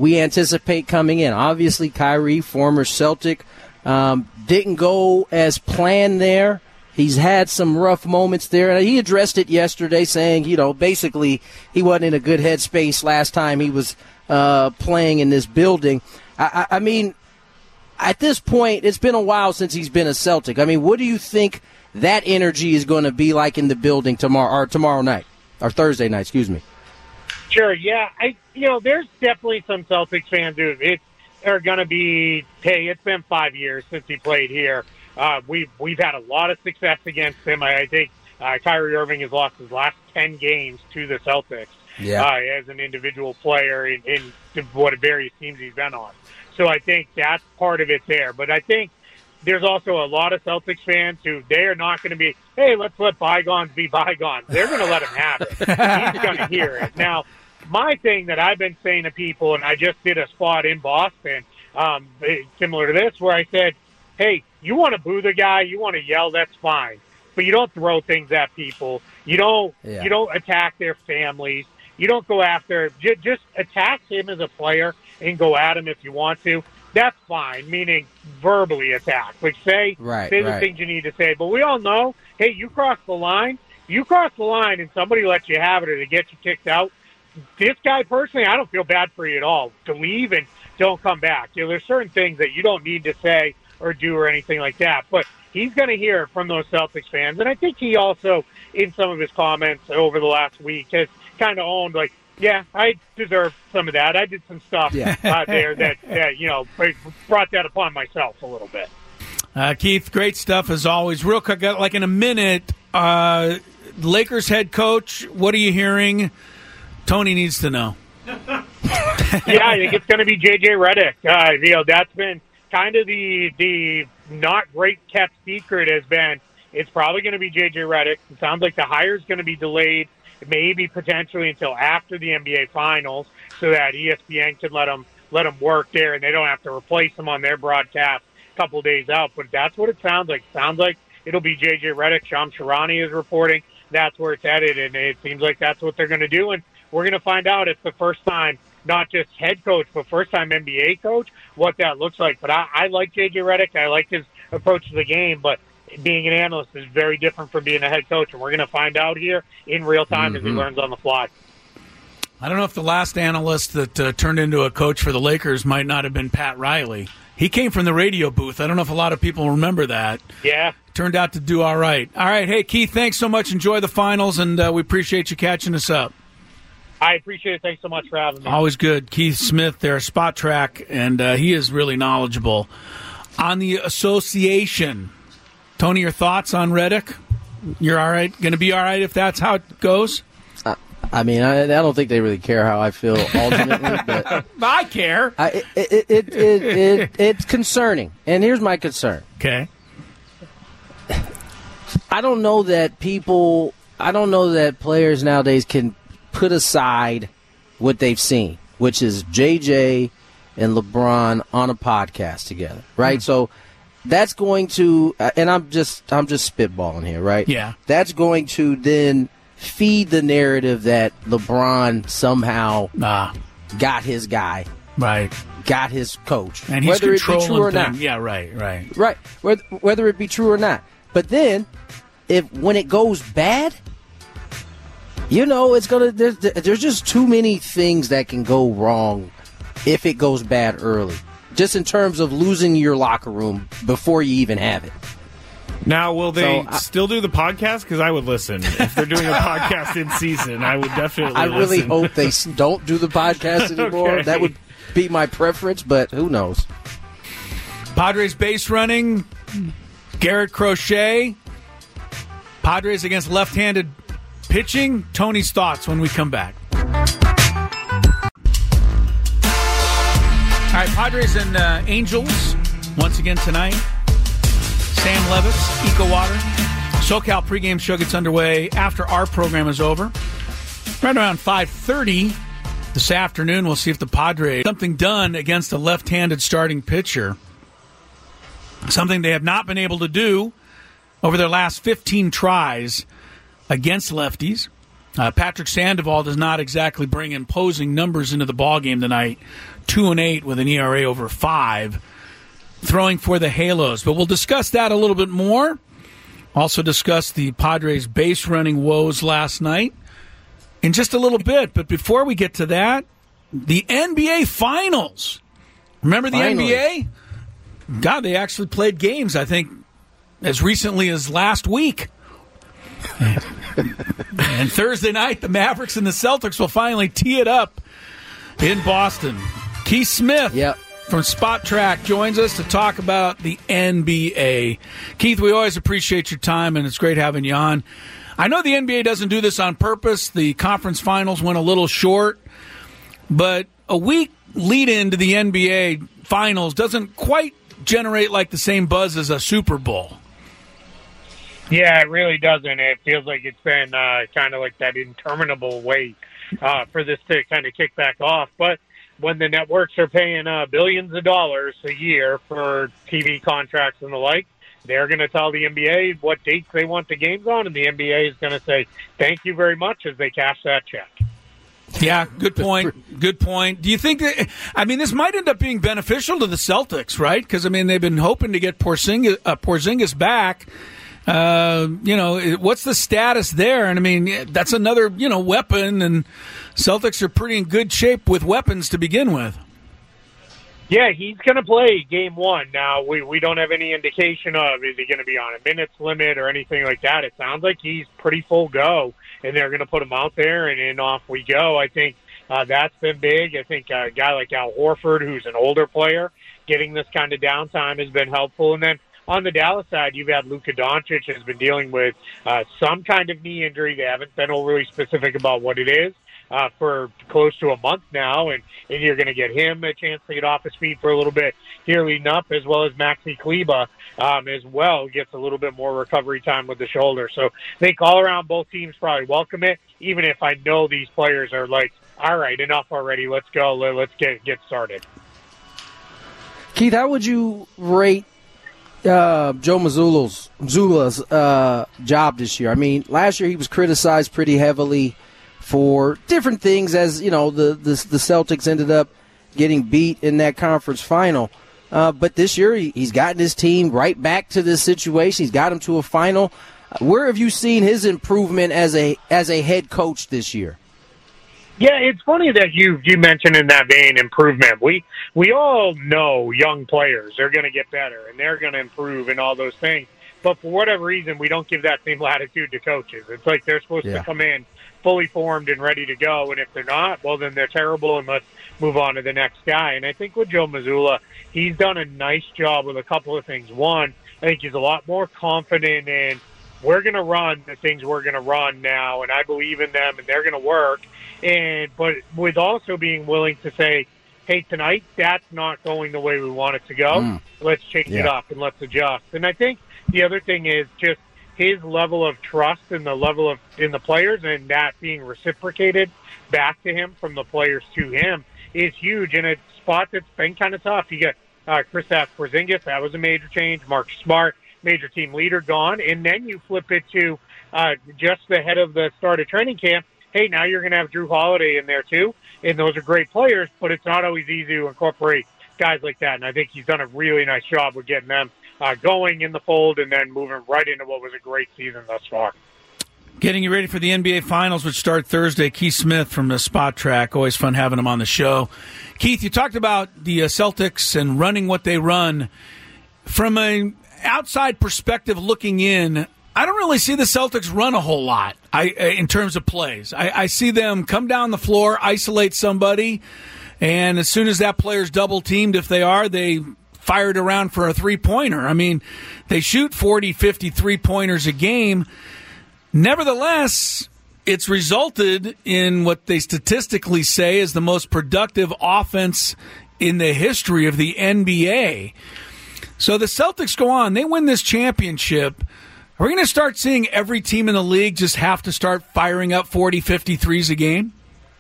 Speaker 6: we anticipate coming in. Obviously, Kyrie, former Celtic, um, didn't go as planned there. He's had some rough moments there, and he addressed it yesterday, saying, you know, basically he wasn't in a good headspace last time he was uh, playing in this building. I, I, I mean, at this point, it's been a while since he's been a Celtic. I mean, what do you think that energy is going to be like in the building tomorrow, or tomorrow night, or Thursday night? Excuse me.
Speaker 7: Sure. Yeah. I. You know, there's definitely some Celtics fans who it are going to be. Hey, it's been five years since he played here. Uh, we've we've had a lot of success against him. I, I think uh, Kyrie Irving has lost his last ten games to the Celtics
Speaker 6: yeah.
Speaker 7: uh, as an individual player in, in what various teams he's been on. So I think that's part of it there. But I think there's also a lot of Celtics fans who they are not going to be, hey, let's let bygones be bygones. They're going to let him have it. He's going to hear it. Now, my thing that I've been saying to people, and I just did a spot in Boston, um, similar to this, where I said, hey, you want to boo the guy, you want to yell, that's fine. But you don't throw things at people. You don't yeah. you don't attack their families. You don't go after j- just attack him as a player and go at him if you want to. That's fine, meaning verbally attack. Like say
Speaker 6: right,
Speaker 7: say the
Speaker 6: right.
Speaker 7: things you need to say. But we all know, hey, you cross the line, you cross the line and somebody lets you have it or they get you kicked out. This guy personally, I don't feel bad for you at all. To leave and don't come back. You know, there's certain things that you don't need to say or do or anything like that. But he's going to hear from those Celtics fans. And I think he also, in some of his comments over the last week, has kind of owned, like, yeah, I deserve some of that. I did some stuff
Speaker 6: yeah.
Speaker 7: out there that, that, you know, brought that upon myself a little bit.
Speaker 3: Uh, Keith, great stuff as always. Real quick, like in a minute, uh, Lakers head coach, what are you hearing? Tony needs to know.
Speaker 7: Yeah, I think it's going to be J J Redick. Uh, you know, that's been kind of the the not great kept secret has been it's probably going to be J J Redick. It sounds like the hire is going to be delayed, maybe potentially until after the N B A Finals, so that E S P N can let them let them work there and they don't have to replace them on their broadcast a couple of days out. But that's what it sounds like. It sounds like it'll be J J Redick. Shams Charania is reporting that's where it's headed, and it seems like that's what they're going to do. And we're going to find out if the first time, not just head coach, but first-time N B A coach, what that looks like. But I, I like J J Redick. I like his approach to the game, but being an analyst is very different from being a head coach, and we're going to find out here in real time mm-hmm. as he learns on the fly.
Speaker 3: I don't know if the last analyst that uh, turned into a coach for the Lakers might not have been Pat Riley. He came from the radio booth. I don't know if a lot of people remember that.
Speaker 7: Yeah.
Speaker 3: Turned out to do all right. All right, hey, Keith, thanks so much. Enjoy the finals, and uh, we appreciate you catching us up.
Speaker 7: I appreciate it. Thanks so much for having me.
Speaker 3: Always good. Keith Smith there, Spot Track, and uh, he is really knowledgeable on the association. Tony, your thoughts on Redick? You're all right? Going to be all right if that's how it goes?
Speaker 6: Uh, I mean, I, I don't think they really care how I feel ultimately. but
Speaker 3: I care.
Speaker 6: I, it, it, it, it, it, it's concerning, and here's my concern.
Speaker 3: Okay.
Speaker 6: I don't know that people, I don't know that players nowadays can put aside what they've seen, which is J J and LeBron on a podcast together, right? Mm. So that's going to, and I'm just, I'm just spitballing here, right?
Speaker 3: Yeah.
Speaker 6: That's going to then feed the narrative that LeBron somehow
Speaker 3: ah.
Speaker 6: got his guy,
Speaker 3: right?
Speaker 6: Got his coach,
Speaker 3: and he's
Speaker 6: whether it be true or
Speaker 3: them.
Speaker 6: not.
Speaker 3: Yeah, right, right,
Speaker 6: right. Whether, whether it be true or not, but then if when it goes bad. You know, it's gonna. There's, there's just too many things that can go wrong if it goes bad early. Just in terms of losing your locker room before you even have it.
Speaker 4: Now, will they
Speaker 6: so I,
Speaker 4: still do the podcast? Because I would listen if they're doing a podcast in season. I would definitely.
Speaker 6: I really
Speaker 4: listen.
Speaker 6: hope they don't do the podcast anymore.
Speaker 4: Okay.
Speaker 6: That would be my preference, but who knows?
Speaker 3: Padres base running. Garrett Crochet. Padres against left-handed pitching. Tony's thoughts when we come back. All right, Padres and uh, Angels once again tonight. Sam Levitz, Eco Water. SoCal pregame show gets underway after our program is over. Right around five thirty this afternoon, we'll see if the Padres something done against a left-handed starting pitcher. Something they have not been able to do over their last fifteen tries against lefties. Uh, Patrick Sandoval does not exactly bring imposing numbers into the ballgame tonight. two and eight with an E R A over five, throwing for the Halos. But we'll discuss that a little bit more. Also discuss the Padres base running woes last night in just a little bit. But before we get to that, the N B A Finals. Remember the
Speaker 6: Finally.
Speaker 3: N B A? God, they actually played games, I think, as recently as last week. And Thursday night, the Mavericks and the Celtics will finally tee it up in Boston. Keith Smith
Speaker 6: Yep.
Speaker 3: from Spot Track joins us to talk about the N B A. Keith, we always appreciate your time, and it's great having you on. I know the N B A doesn't do this on purpose. The conference finals went a little short, but a week lead into the N B A finals doesn't quite generate like the same buzz as a Super Bowl.
Speaker 7: Yeah, it really doesn't. It feels like it's been uh, kind of like that interminable wait uh, for this to kind of kick back off. But when the networks are paying uh, billions of dollars a year for T V contracts and the like, they're going to tell the N B A what dates they want the games on, and the N B A is going to say, thank you very much, as they cash that check.
Speaker 3: Yeah, good point. Good point. Do you think that, I mean, this might end up being beneficial to the Celtics, right? Because, I mean, they've been hoping to get Porzingis, uh, Porzingis back. Uh, you know, what's the status there? And I mean, that's another, you know, weapon, and Celtics are pretty in good shape with weapons to begin with.
Speaker 7: Yeah, he's going to play game one. Now, we, we don't have any indication of, is he going to be on a minutes limit or anything like that. It sounds like he's pretty full go, and they're going to put him out there, and then off we go. I think uh, that's been big. I think a guy like Al Horford, who's an older player, getting this kind of downtime has been helpful. And then on the Dallas side, you've had Luka Doncic has been dealing with uh, some kind of knee injury. They haven't been overly specific about what it is uh, for close to a month now, and, and you're going to get him a chance to get off his feet for a little bit here leading up, as well as Maxi Kleba um, as well gets a little bit more recovery time with the shoulder. So I think all around both teams probably welcome it, even if I know these players are like, all right, enough already, let's go, let's get get started.
Speaker 6: Keith, how would you rate Uh, Joe Mazzulla's, Mazzulla's uh, job this year? I mean, last year he was criticized pretty heavily for different things, as you know, the the, the Celtics ended up getting beat in that conference final. Uh, but this year he, he's gotten his team right back to this situation. He's got them to a final. Uh, where have you seen his improvement as a as a head coach this year?
Speaker 7: Yeah, it's funny that you you mentioned in that vein improvement. We we all know young players are going to get better and they're going to improve and all those things. But for whatever reason, we don't give that same latitude to coaches. It's like they're supposed
Speaker 6: yeah.
Speaker 7: to come in fully formed and ready to go, and if they're not, well, then they're terrible and let's move on to the next guy. And I think with Joe Mazzulla, he's done a nice job with a couple of things. One, I think he's a lot more confident in, we're going to run the things we're going to run now, and I believe in them, and they're going to work. And but with also being willing to say, hey, tonight that's not going the way we want it to go. Mm. Let's change yeah. it up and let's adjust. And I think the other thing is just his level of trust and the level of in the players, and that being reciprocated back to him from the players to him is huge. In a spot that's been kind of tough, you get uh, Kristaps Porzingis, that was a major change. Marcus Smart, major team leader, gone, and then you flip it to uh, just ahead of the start of training camp. Hey, now you're going to have Drew Holiday in there too, and those are great players, but it's not always easy to incorporate guys like that, and I think he's done a really nice job with getting them uh, going in the fold and then moving right into what was a great season thus far.
Speaker 3: Getting you ready for the N B A Finals, which start Thursday. Keith Smith from the Spot Track. Always fun having him on the show. Keith, you talked about the uh, Celtics and running what they run. From an outside perspective looking in, I don't really see the Celtics run a whole lot I, in terms of plays. I, I see them come down the floor, isolate somebody, and as soon as that player's double-teamed, if they are, they fire it around for a three-pointer. I mean, they shoot forty, fifty three-pointers a game. Nevertheless, it's resulted in what they statistically say is the most productive offense in the history of the N B A. So the Celtics go on. They win this championship. Are we going to start seeing every team in the league just have to start firing up forty, fifty threes a game?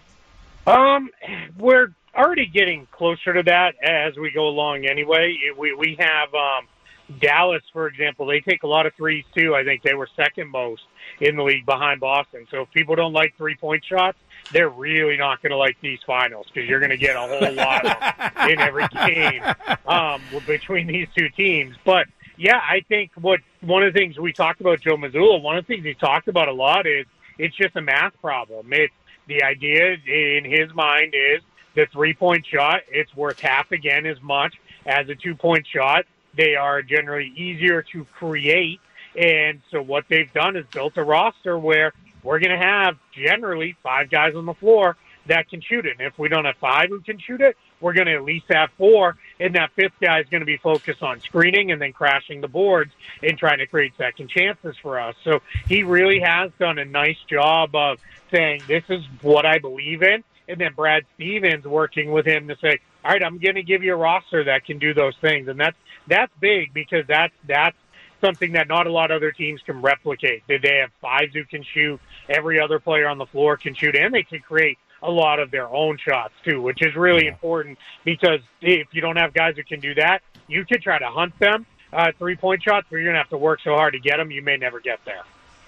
Speaker 7: Um, we're already getting closer to that as we go along anyway. We we have um, Dallas, for example. They take a lot of threes, too. I think they were second most in the league behind Boston. So if people don't like three-point shots, they're really not going to like these finals because you're going to get a whole lot of them in every game um, between these two teams. But, yeah, I think what one of the things we talked about Joe Mazzulla, one of the things he talked about a lot is it's just a math problem. It's the idea in his mind is the three-point shot, it's worth half again as much as a two-point shot. They are generally easier to create. And so what they've done is built a roster where we're going to have generally five guys on the floor that can shoot it. And if we don't have five who can shoot it, we're going to at least have four. And that fifth guy is going to be focused on screening and then crashing the boards and trying to create second chances for us. So he really has done a nice job of saying, this is what I believe in. And then Brad Stevens working with him to say, all right, I'm going to give you a roster that can do those things. And that's, that's big because that's, that's, something that not a lot of other teams can replicate. They have fives who can shoot, every other player on the floor can shoot, and they can create a lot of their own shots too, which is really important because if you don't have guys who can do that, you could try to hunt them uh, three-point shots, but you're going to have to work so hard to get them, you may never get there.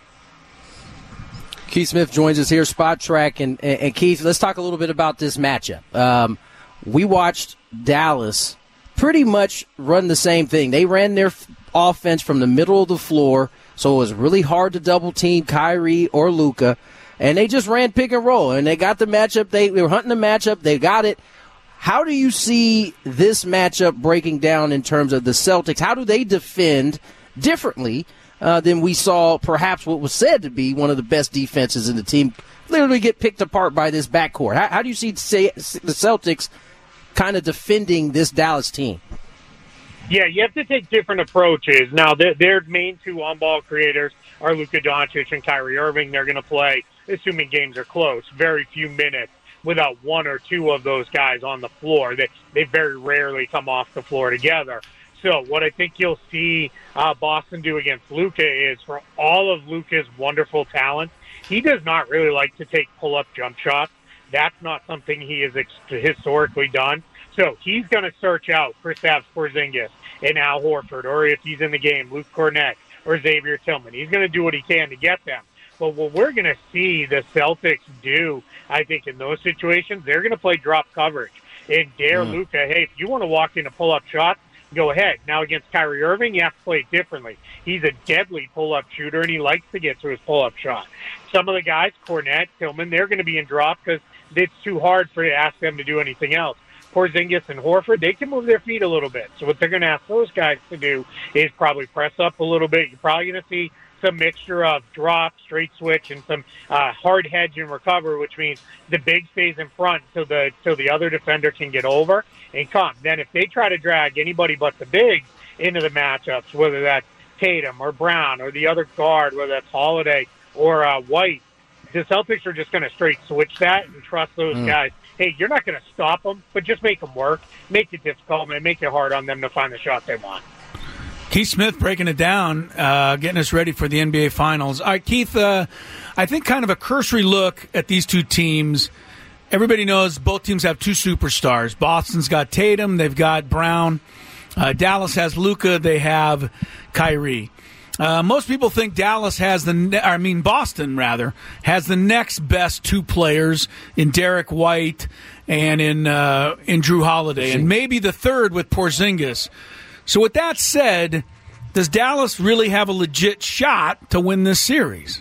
Speaker 6: Keith Smith joins us here, Spot Track, and, and, and Keith, let's talk a little bit about this matchup. Um, we watched Dallas pretty much run the same thing. They ran their f- offense from the middle of the floor, so it was really hard to double-team Kyrie or Luka, and they just ran pick and roll, and they got the matchup. They, they were hunting the matchup. They got it. How do you see this matchup breaking down in terms of the Celtics? How do they defend differently uh, than we saw perhaps what was said to be one of the best defenses in the team literally get picked apart by this backcourt? How, how do you see say, the Celtics kind of defending this Dallas team?
Speaker 7: Yeah, you have to take different approaches. Now, their, their main two on-ball creators are Luka Doncic and Kyrie Irving. They're going to play, assuming games are close, very few minutes without one or two of those guys on the floor. They, they very rarely come off the floor together. So what I think you'll see uh, Boston do against Luka is, for all of Luka's wonderful talent, he does not really like to take pull-up jump shots. That's not something he has ex- historically done. So he's going to search out Kristaps Porzingis and Al Horford, or if he's in the game, Luke Cornett or Xavier Tillman. He's going to do what he can to get them. But what we're going to see the Celtics do, I think, in those situations, they're going to play drop coverage and dare mm. Luka, hey, if you want to walk in a pull-up shot, go ahead. Now, against Kyrie Irving, you have to play it differently. He's a deadly pull-up shooter, and he likes to get to his pull-up shot. Some of the guys, Cornett, Tillman, they're going to be in drop because it's too hard for you to ask them to do anything else. Porzingis and Horford, they can move their feet a little bit. So what they're going to ask those guys to do is probably press up a little bit. You're probably going to see some mixture of drop, straight switch, and some uh, hard hedge and recover, which means the big stays in front till the till the other defender can get over and come. Then if they try to drag anybody but the bigs into the matchups, whether that's Tatum or Brown or the other guard, whether that's Holiday or uh, White, the Celtics are just going to straight switch that and trust those mm. guys. Hey, you're not going to stop them, but just make them work, make it difficult, and make it hard on them to find the shot they want.
Speaker 3: Keith Smith breaking it down, uh, getting us ready for the N B A Finals. All right, Keith, uh, I think kind of a cursory look at these two teams. Everybody knows both teams have two superstars. Boston's got Tatum, they've got Brown. Uh, Dallas has Luka, they have Kyrie. Uh, most people think Dallas has the, ne- I mean Boston rather, has the next best two players in Derek White and in uh, in Drew Holiday, and maybe the third with Porzingis. So with that said, does Dallas really have a legit shot to win this series?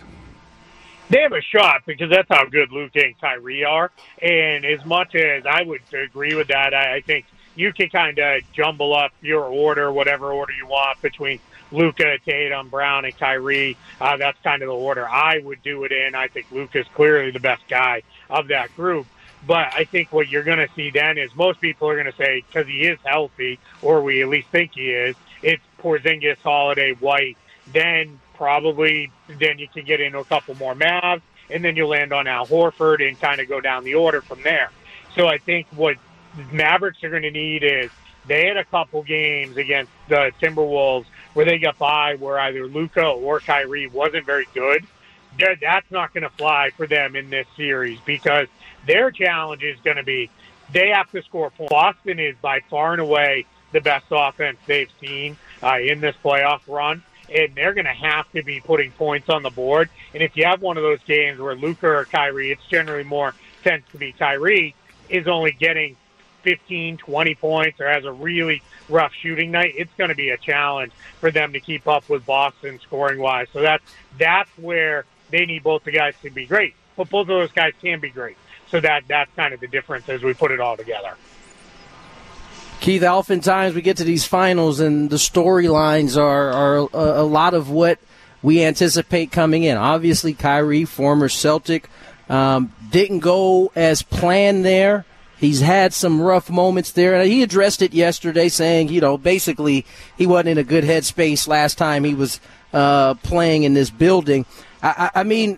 Speaker 7: They have a shot because that's how good Luka and Kyrie are. And as much as I would agree with that, I, I think you can kind of jumble up your order, whatever order you want, between Luka, Tatum, Brown, and Kyrie. Uh, that's kind of the order I would do it in. I think Luka's clearly the best guy of that group. But I think what you're going to see then is most people are going to say, because he is healthy, or we at least think he is, it's Porzingis, Holiday, White. Then probably then you can get into a couple more Mavs, and then you land on Al Horford and kind of go down the order from there. So I think what Mavericks are going to need is they had a couple games against the Timberwolves where they got by where either Luka or Kyrie wasn't very good. That's not going to fly for them in this series because their challenge is going to be they have to score points. Boston is by far and away the best offense they've seen uh, in this playoff run, and they're going to have to be putting points on the board. And if you have one of those games where Luka or Kyrie, it's generally more tends to be Kyrie, is only getting fifteen, twenty points or has a really rough shooting night, it's going to be a challenge for them to keep up with Boston scoring-wise. So that's, that's where they need both the guys to be great. But both of those guys can be great. So that that's kind of the difference as we put it all together.
Speaker 6: Keith, oftentimes we get to these finals and the storylines are, are a, a lot of what we anticipate coming in. Obviously, Kyrie, former Celtic, um, didn't go as planned there. He's had some rough moments there. And he addressed it yesterday saying, you know, basically he wasn't in a good headspace last time he was uh, playing in this building. I, I, I mean,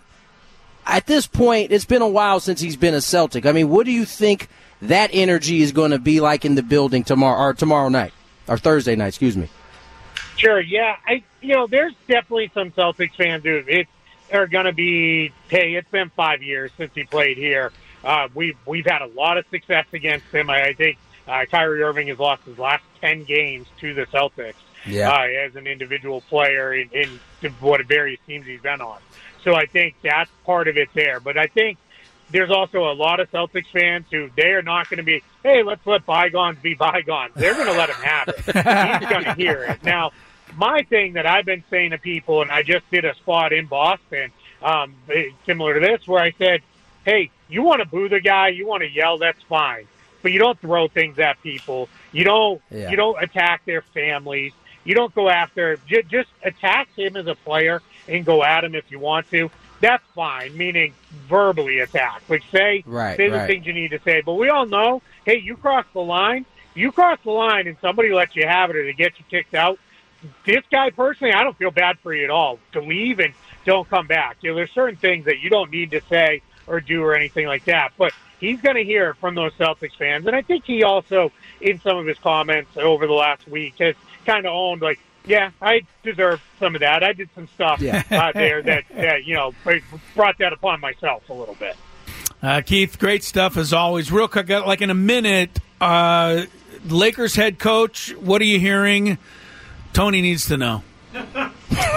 Speaker 6: at this point, it's been a while since he's been a Celtic. I mean, what do you think that energy is going to be like in the building tomorrow or tomorrow night or Thursday night, excuse me?
Speaker 7: Sure. Yeah. I, you know, there's definitely some Celtics fans who it are going to be, hey, it's been five years since he played here. Uh, we've, we've had a lot of success against him. I, I think uh, Kyrie Irving has lost his last ten games to the Celtics
Speaker 6: yeah.
Speaker 7: uh, as an individual player in, in what various teams he's been on. So I think that's part of it there. But I think there's also a lot of Celtics fans who they are not going to be, hey, let's let bygones be bygones. They're going to let him have it. He's going to hear it. Now, my thing that I've been saying to people, and I just did a spot in Boston, um, similar to this, where I said, hey, you want to boo the guy, you want to yell, that's fine. But you don't throw things at people. You don't,
Speaker 6: yeah.
Speaker 7: you don't attack their families. You don't go after, just attack him as a player and go at him if you want to. That's fine, meaning verbally attack. Like say,
Speaker 6: right,
Speaker 7: say the
Speaker 6: right.
Speaker 7: things you need to say. But we all know, hey, you cross the line, you cross the line and somebody lets you have it or they get you kicked out. This guy personally, I don't feel bad for you at all to leave and don't come back. You know, there's certain things that you don't need to say or do or anything like that. But he's going to hear it from those Celtics fans. And I think he also, in some of his comments over the last week, has kind of owned, like, yeah, I deserve some of that. I did some stuff
Speaker 6: yeah.
Speaker 7: out there that, that, you know, brought that upon myself a little bit.
Speaker 3: Uh, Keith, great stuff as always. Real quick, like in a minute, uh, Lakers head coach, what are you hearing? Tony needs to know.
Speaker 7: Yeah,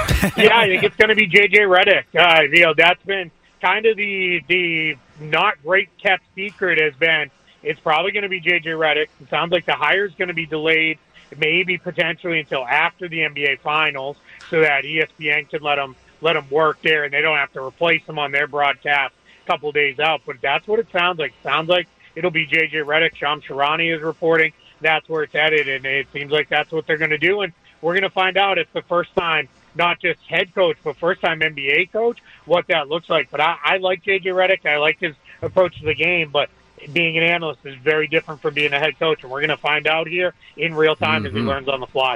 Speaker 7: I think it's going to be J J Redick. Uh, you know, that's been kind of the the not great kept secret has been it's probably going to be J J Redick. It sounds like the hire is going to be delayed, maybe potentially until after the N B A Finals, so that E S P N can let them let them work there and they don't have to replace him on their broadcast a couple days out. But that's what it sounds like. It sounds like it'll be J J Redick. Shams Charania is reporting that's where it's headed, and it seems like that's what they're going to do. And we're going to find out if the first time, not just head coach, but first time N B A coach, what that looks like. But I, I like J J Redick. I like his approach to the game, but being an analyst is very different from being a head coach, and we're going to find out here in real time mm-hmm. as he learns on the fly.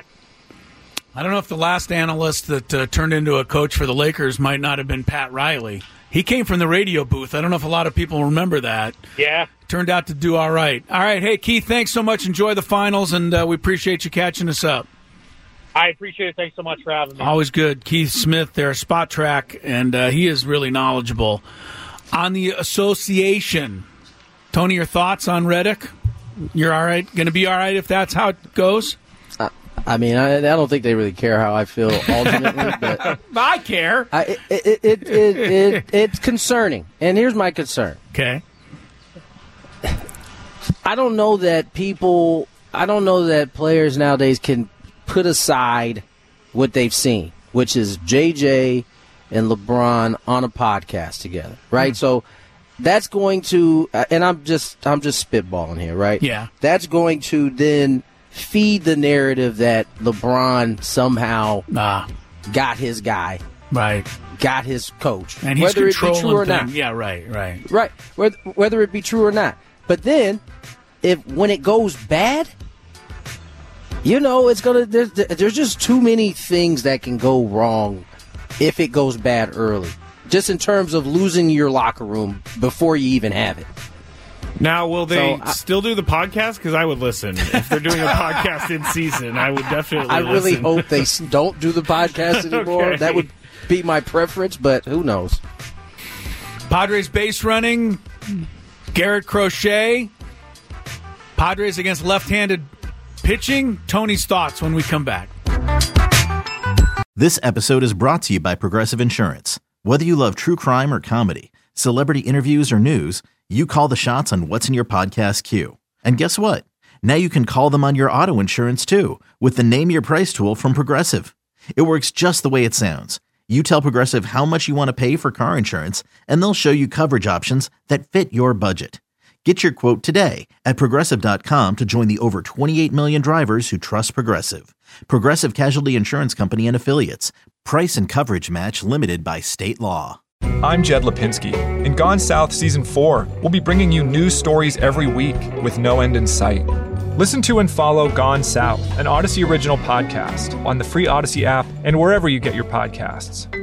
Speaker 3: I don't know if the last analyst that uh, turned into a coach for the Lakers might not have been Pat Riley. He came from the radio booth. I don't know if a lot of people remember that.
Speaker 7: Yeah.
Speaker 3: Turned out to do all right. All right. Hey, Keith, thanks so much. Enjoy the finals, and uh, we appreciate you catching us up.
Speaker 7: I appreciate it. Thanks so much for having me.
Speaker 3: Always good. Keith Smith there, Spot Track, and uh, he is really knowledgeable on the association. Tony, your thoughts on Redick? You're all right? Going to be all right if that's how it goes?
Speaker 6: Uh, I mean, I, I don't think they really care how I feel ultimately. But
Speaker 3: I care.
Speaker 6: I, it, it, it, it, it, it's concerning. And here's my concern.
Speaker 3: Okay.
Speaker 6: I don't know that people, I don't know that players nowadays can put aside what they've seen, which is J J and LeBron on a podcast together, right? Mm. So that's going to, and I'm just I'm just spitballing here, right?
Speaker 3: Yeah.
Speaker 6: That's going to then feed the narrative that LeBron somehow
Speaker 3: ah.
Speaker 6: got his guy,
Speaker 3: right?
Speaker 6: Got his coach,
Speaker 3: and he's
Speaker 6: whether it be true or
Speaker 3: them.
Speaker 6: not.
Speaker 3: Yeah, right, right,
Speaker 6: right. Whether, whether it be true or not, but then if when it goes bad. You know, it's gonna. There's, there's just too many things that can go wrong if it goes bad early. Just in terms of losing your locker room before you even have it.
Speaker 4: Now, will they
Speaker 6: so I,
Speaker 4: still do the podcast? Because I would listen if they're doing a podcast in season. I would definitely.
Speaker 6: I really
Speaker 4: listen.
Speaker 6: hope they don't do the podcast anymore.
Speaker 4: Okay.
Speaker 6: That would be my preference, but who knows?
Speaker 3: Padres base running. Garrett Crochet. Padres against left-handed pitching. Tony's thoughts when we come back.
Speaker 1: This episode is brought to you by Progressive Insurance. Whether you love true crime or comedy, celebrity interviews or news, you call the shots on what's in your podcast queue. And guess what? Now you can call them on your auto insurance too with the Name Your Price tool from Progressive. It works just the way it sounds. You tell Progressive how much you want to pay for car insurance, and they'll show you coverage options that fit your budget. Get your quote today at Progressive dot com to join the over twenty-eight million drivers who trust Progressive. Progressive Casualty Insurance Company and Affiliates. Price and coverage match limited by state law.
Speaker 2: I'm Jed Lipinski. In Gone South Season four, we'll be bringing you news stories every week with no end in sight. Listen to and follow Gone South, an Odyssey original podcast, on the free Odyssey app and wherever you get your podcasts.